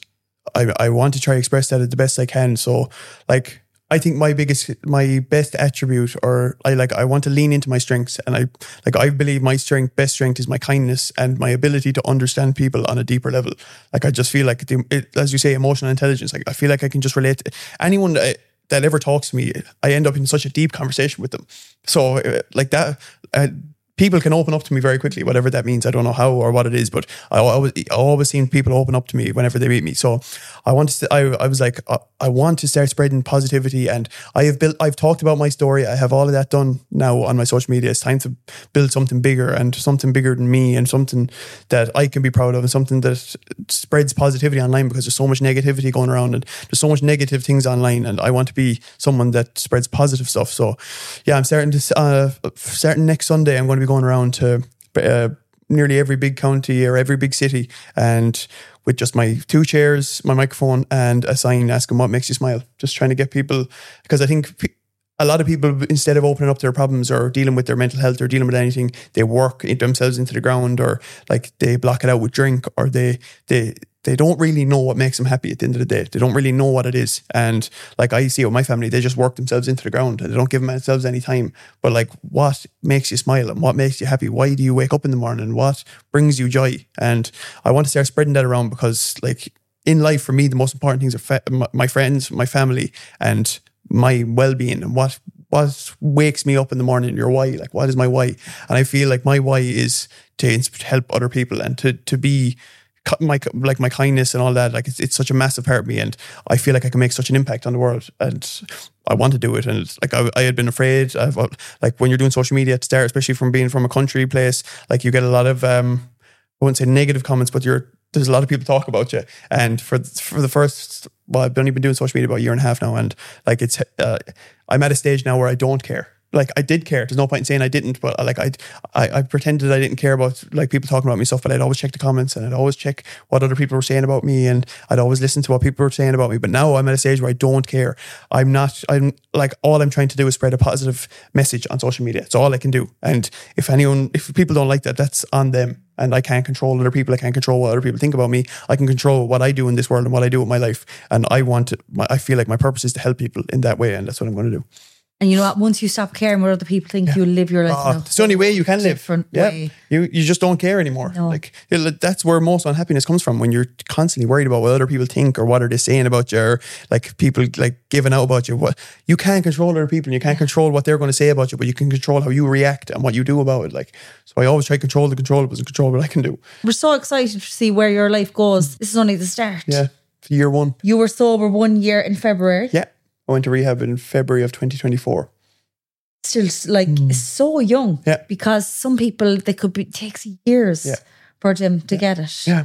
I want to try to express that the best I can. So like, I think my best attribute, or I want to lean into my strengths, and I believe my best strength is my kindness and my ability to understand people on a deeper level. Like, I just feel like, as you say, emotional intelligence. Like, I feel like I can just relate to anyone that ever talks to me. I end up in such a deep conversation with them. So like that. People can open up to me very quickly, whatever that means. I don't know how or what it is, but I always seen people open up to me whenever they meet me. So I was like, I want to start spreading positivity, and I've talked about my story. I have all of that done now on my social media. It's time to build something bigger, and something bigger than me, and something that I can be proud of, and something that spreads positivity online, because there's so much negativity going around, and there's so much negative things online, and I want to be someone that spreads positive stuff. So yeah, I'm starting next Sunday. I'm going to be going around to nearly every big county or every big city, and with just my 2 chairs, my microphone, and a sign asking what makes you smile. Just trying to get people, because I think a lot of people, instead of opening up their problems or dealing with their mental health or dealing with anything, they work themselves into the ground, or like they block it out with drink, or they don't really know what makes them happy at the end of the day. They don't really know what it is. And like, I see it with my family, they just work themselves into the ground, and they don't give themselves any time. But like, what makes you smile, and what makes you happy? Why do you wake up in the morning? What brings you joy? And I want to start spreading that around, because like, in life, for me, the most important things are my friends, my family, and my well-being, and what wakes me up in the morning. Your why, like, what is my why? And I feel like my why is to help other people, and to be my kindness and all that. Like, it's such a massive part of me, and I feel like I can make such an impact on the world, and I want to do it. And it's like, I had been afraid. Like, when you're doing social media at the start, especially from being from a country place, like, you get a lot of I wouldn't say negative comments, but there's a lot of people talk about you. And for the first, I've only been doing social media about a year and a half now, and like, it's I'm at a stage now where I don't care. Like, I did care. There's no point in saying I didn't, but like, I pretended I didn't care about like people talking about me stuff, but I'd always check the comments, and I'd always check what other people were saying about me, and I'd always listen to what people were saying about me. But now I'm at a stage where I don't care. I'm like, all I'm trying to do is spread a positive message on social media. It's all I can do. And if people don't like that, that's on them. And I can't control other people. I can't control what other people think about me. I can control what I do in this world and what I do with my life. And I feel like my purpose is to help people in that way, and that's what I'm going to do. And you know what? Once you stop caring what other people think, you'll live your life. It's the only way you can live. Way. You just don't care anymore. No. Like, that's where most unhappiness comes from, when you're constantly worried about what other people think, or what are they saying about you, or like people like giving out about you. What you can't control other people, and you can't control what they're going to say about you, but you can control how you react and what you do about it. Like, so I always try to control the controllables and control what I can do. We're so excited to see where your life goes. This is only the start. Yeah, year 1. You were sober 1 year in February. Yeah, I went to rehab in February of 2024. Still like so young, because some people, takes years for them to get it. Yeah.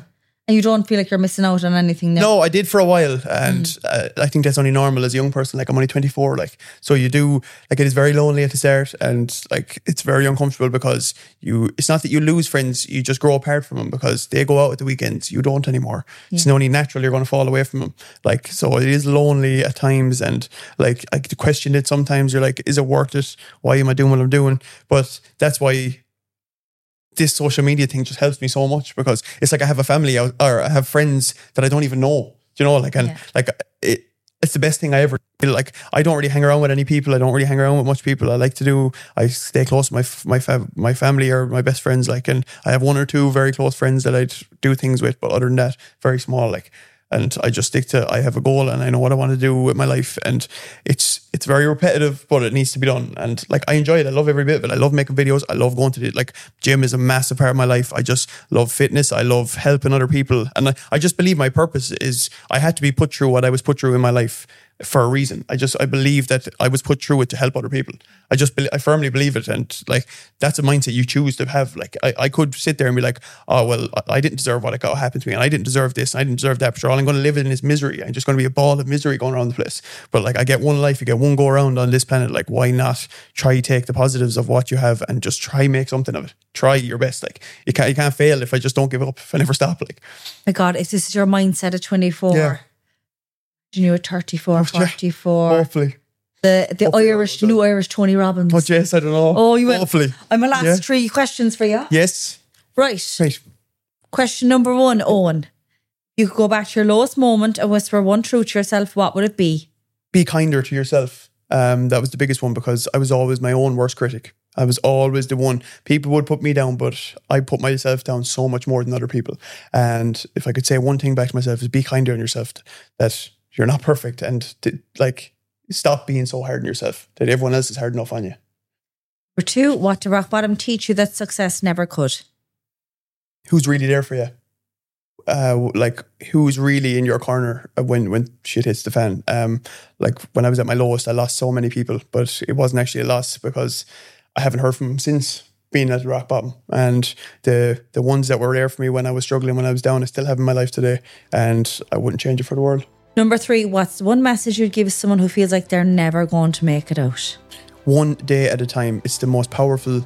And you don't feel like you're missing out on anything now? No, I did for a while, and I think that's only normal as a young person. Like, I'm only 24, like, so you do, like, it is very lonely at the start, and like it's very uncomfortable because it's not that you lose friends, you just grow apart from them because they go out at the weekends, you don't anymore. It's only natural you're going to fall away from them. Like, so it is lonely at times, and like I question it sometimes. You're like, is it worth it? Why am I doing what I'm doing? But that's why this social media thing just helps me so much, because it's like I have a family or I have friends that I don't even know, you know, like, and like it's the best thing I ever feel. Like, I don't really hang around with any people. I don't really hang around with much people. I stay close to my family or my best friends, like, and I have one or two very close friends that I do things with, but other than that, very small, like. And I just stick to, I have a goal and I know what I want to do with my life. And it's very repetitive, but it needs to be done. And like, I enjoy it. I love every bit of it. I love making videos. I love going to like, gym is a massive part of my life. I just love fitness. I love helping other people. And I just believe my purpose is I had to be put through what I was put through in my life for a reason. I believe that I was put through it to help other people. I firmly believe it. And like, that's a mindset you choose to have. Like, I could sit there and be like, oh, well, I didn't deserve what happened to me, and I didn't deserve this, and I didn't deserve that, but all I'm going to live in is misery. I'm just going to be a ball of misery going around the place. But like, I get one life, you get one go around on this planet. Like, why not try take the positives of what you have and just try make something of it? Try your best. Like, you can't fail if I just don't give up, if I never stop. Like, my God, if this is your mindset at 24, yeah. You know, at 34, 44. Hopefully. The Irish, new Irish Tony Robbins. Oh, yes, I don't know. Oh, you will. Hopefully. I'm a last 3 questions for you. Yes. Right. Question number 1, Owen. You could go back to your lowest moment and whisper one truth to yourself. What would it be? Be kinder to yourself. That was the biggest one, because I was always my own worst critic. I was always the one. People would put me down, but I put myself down so much more than other people. And if I could say one thing back to myself, is be kinder on yourself. That you're not perfect, and like, stop being so hard on yourself, that everyone else is hard enough on you. Number 2, what did rock bottom teach you that success never could? Who's really there for you? Like, who's really in your corner when shit hits the fan? Like, when I was at my lowest, I lost so many people, but it wasn't actually a loss because I haven't heard from them since being at the rock bottom. And the ones that were there for me when I was struggling, when I was down, I still have in my life today, and I wouldn't change it for the world. Number 3, what's one message you'd give someone who feels like they're never going to make it out? One day at a time. It's the most powerful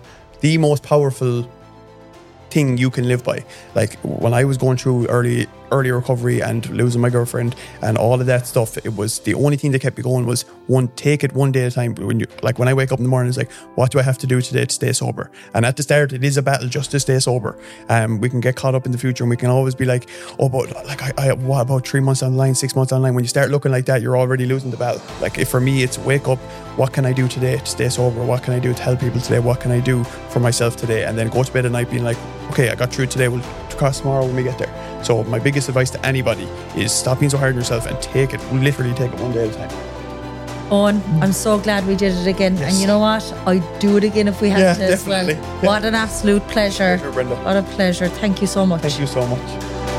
thing you can live by. Like, when I was going through early recovery and losing my girlfriend and all of that stuff, it was the only thing that kept me going was take it one day at a time. When I wake up in the morning, it's like, what do I have to do today to stay sober? And at the start, it is a battle just to stay sober. We can get caught up in the future, and we can always be like, oh, but like, what about 3 months down the line, 6 months down the line? When you start looking like that, you're already losing the battle. Like, for me, it's wake up, what can I do today to stay sober? What can I do to help people today? What can I do for myself today? And then go to bed at night being like, okay, I got through today, we'll cross tomorrow when we get there. So my biggest advice to anybody is stop being so hard on yourself and literally take it one day at a time. Owen, I'm so glad we did it again. Yes. And you know what? I'd do it again if we had to definitely. as well. What an absolute pleasure. Brenda. What a pleasure. Thank you so much. Thank you so much.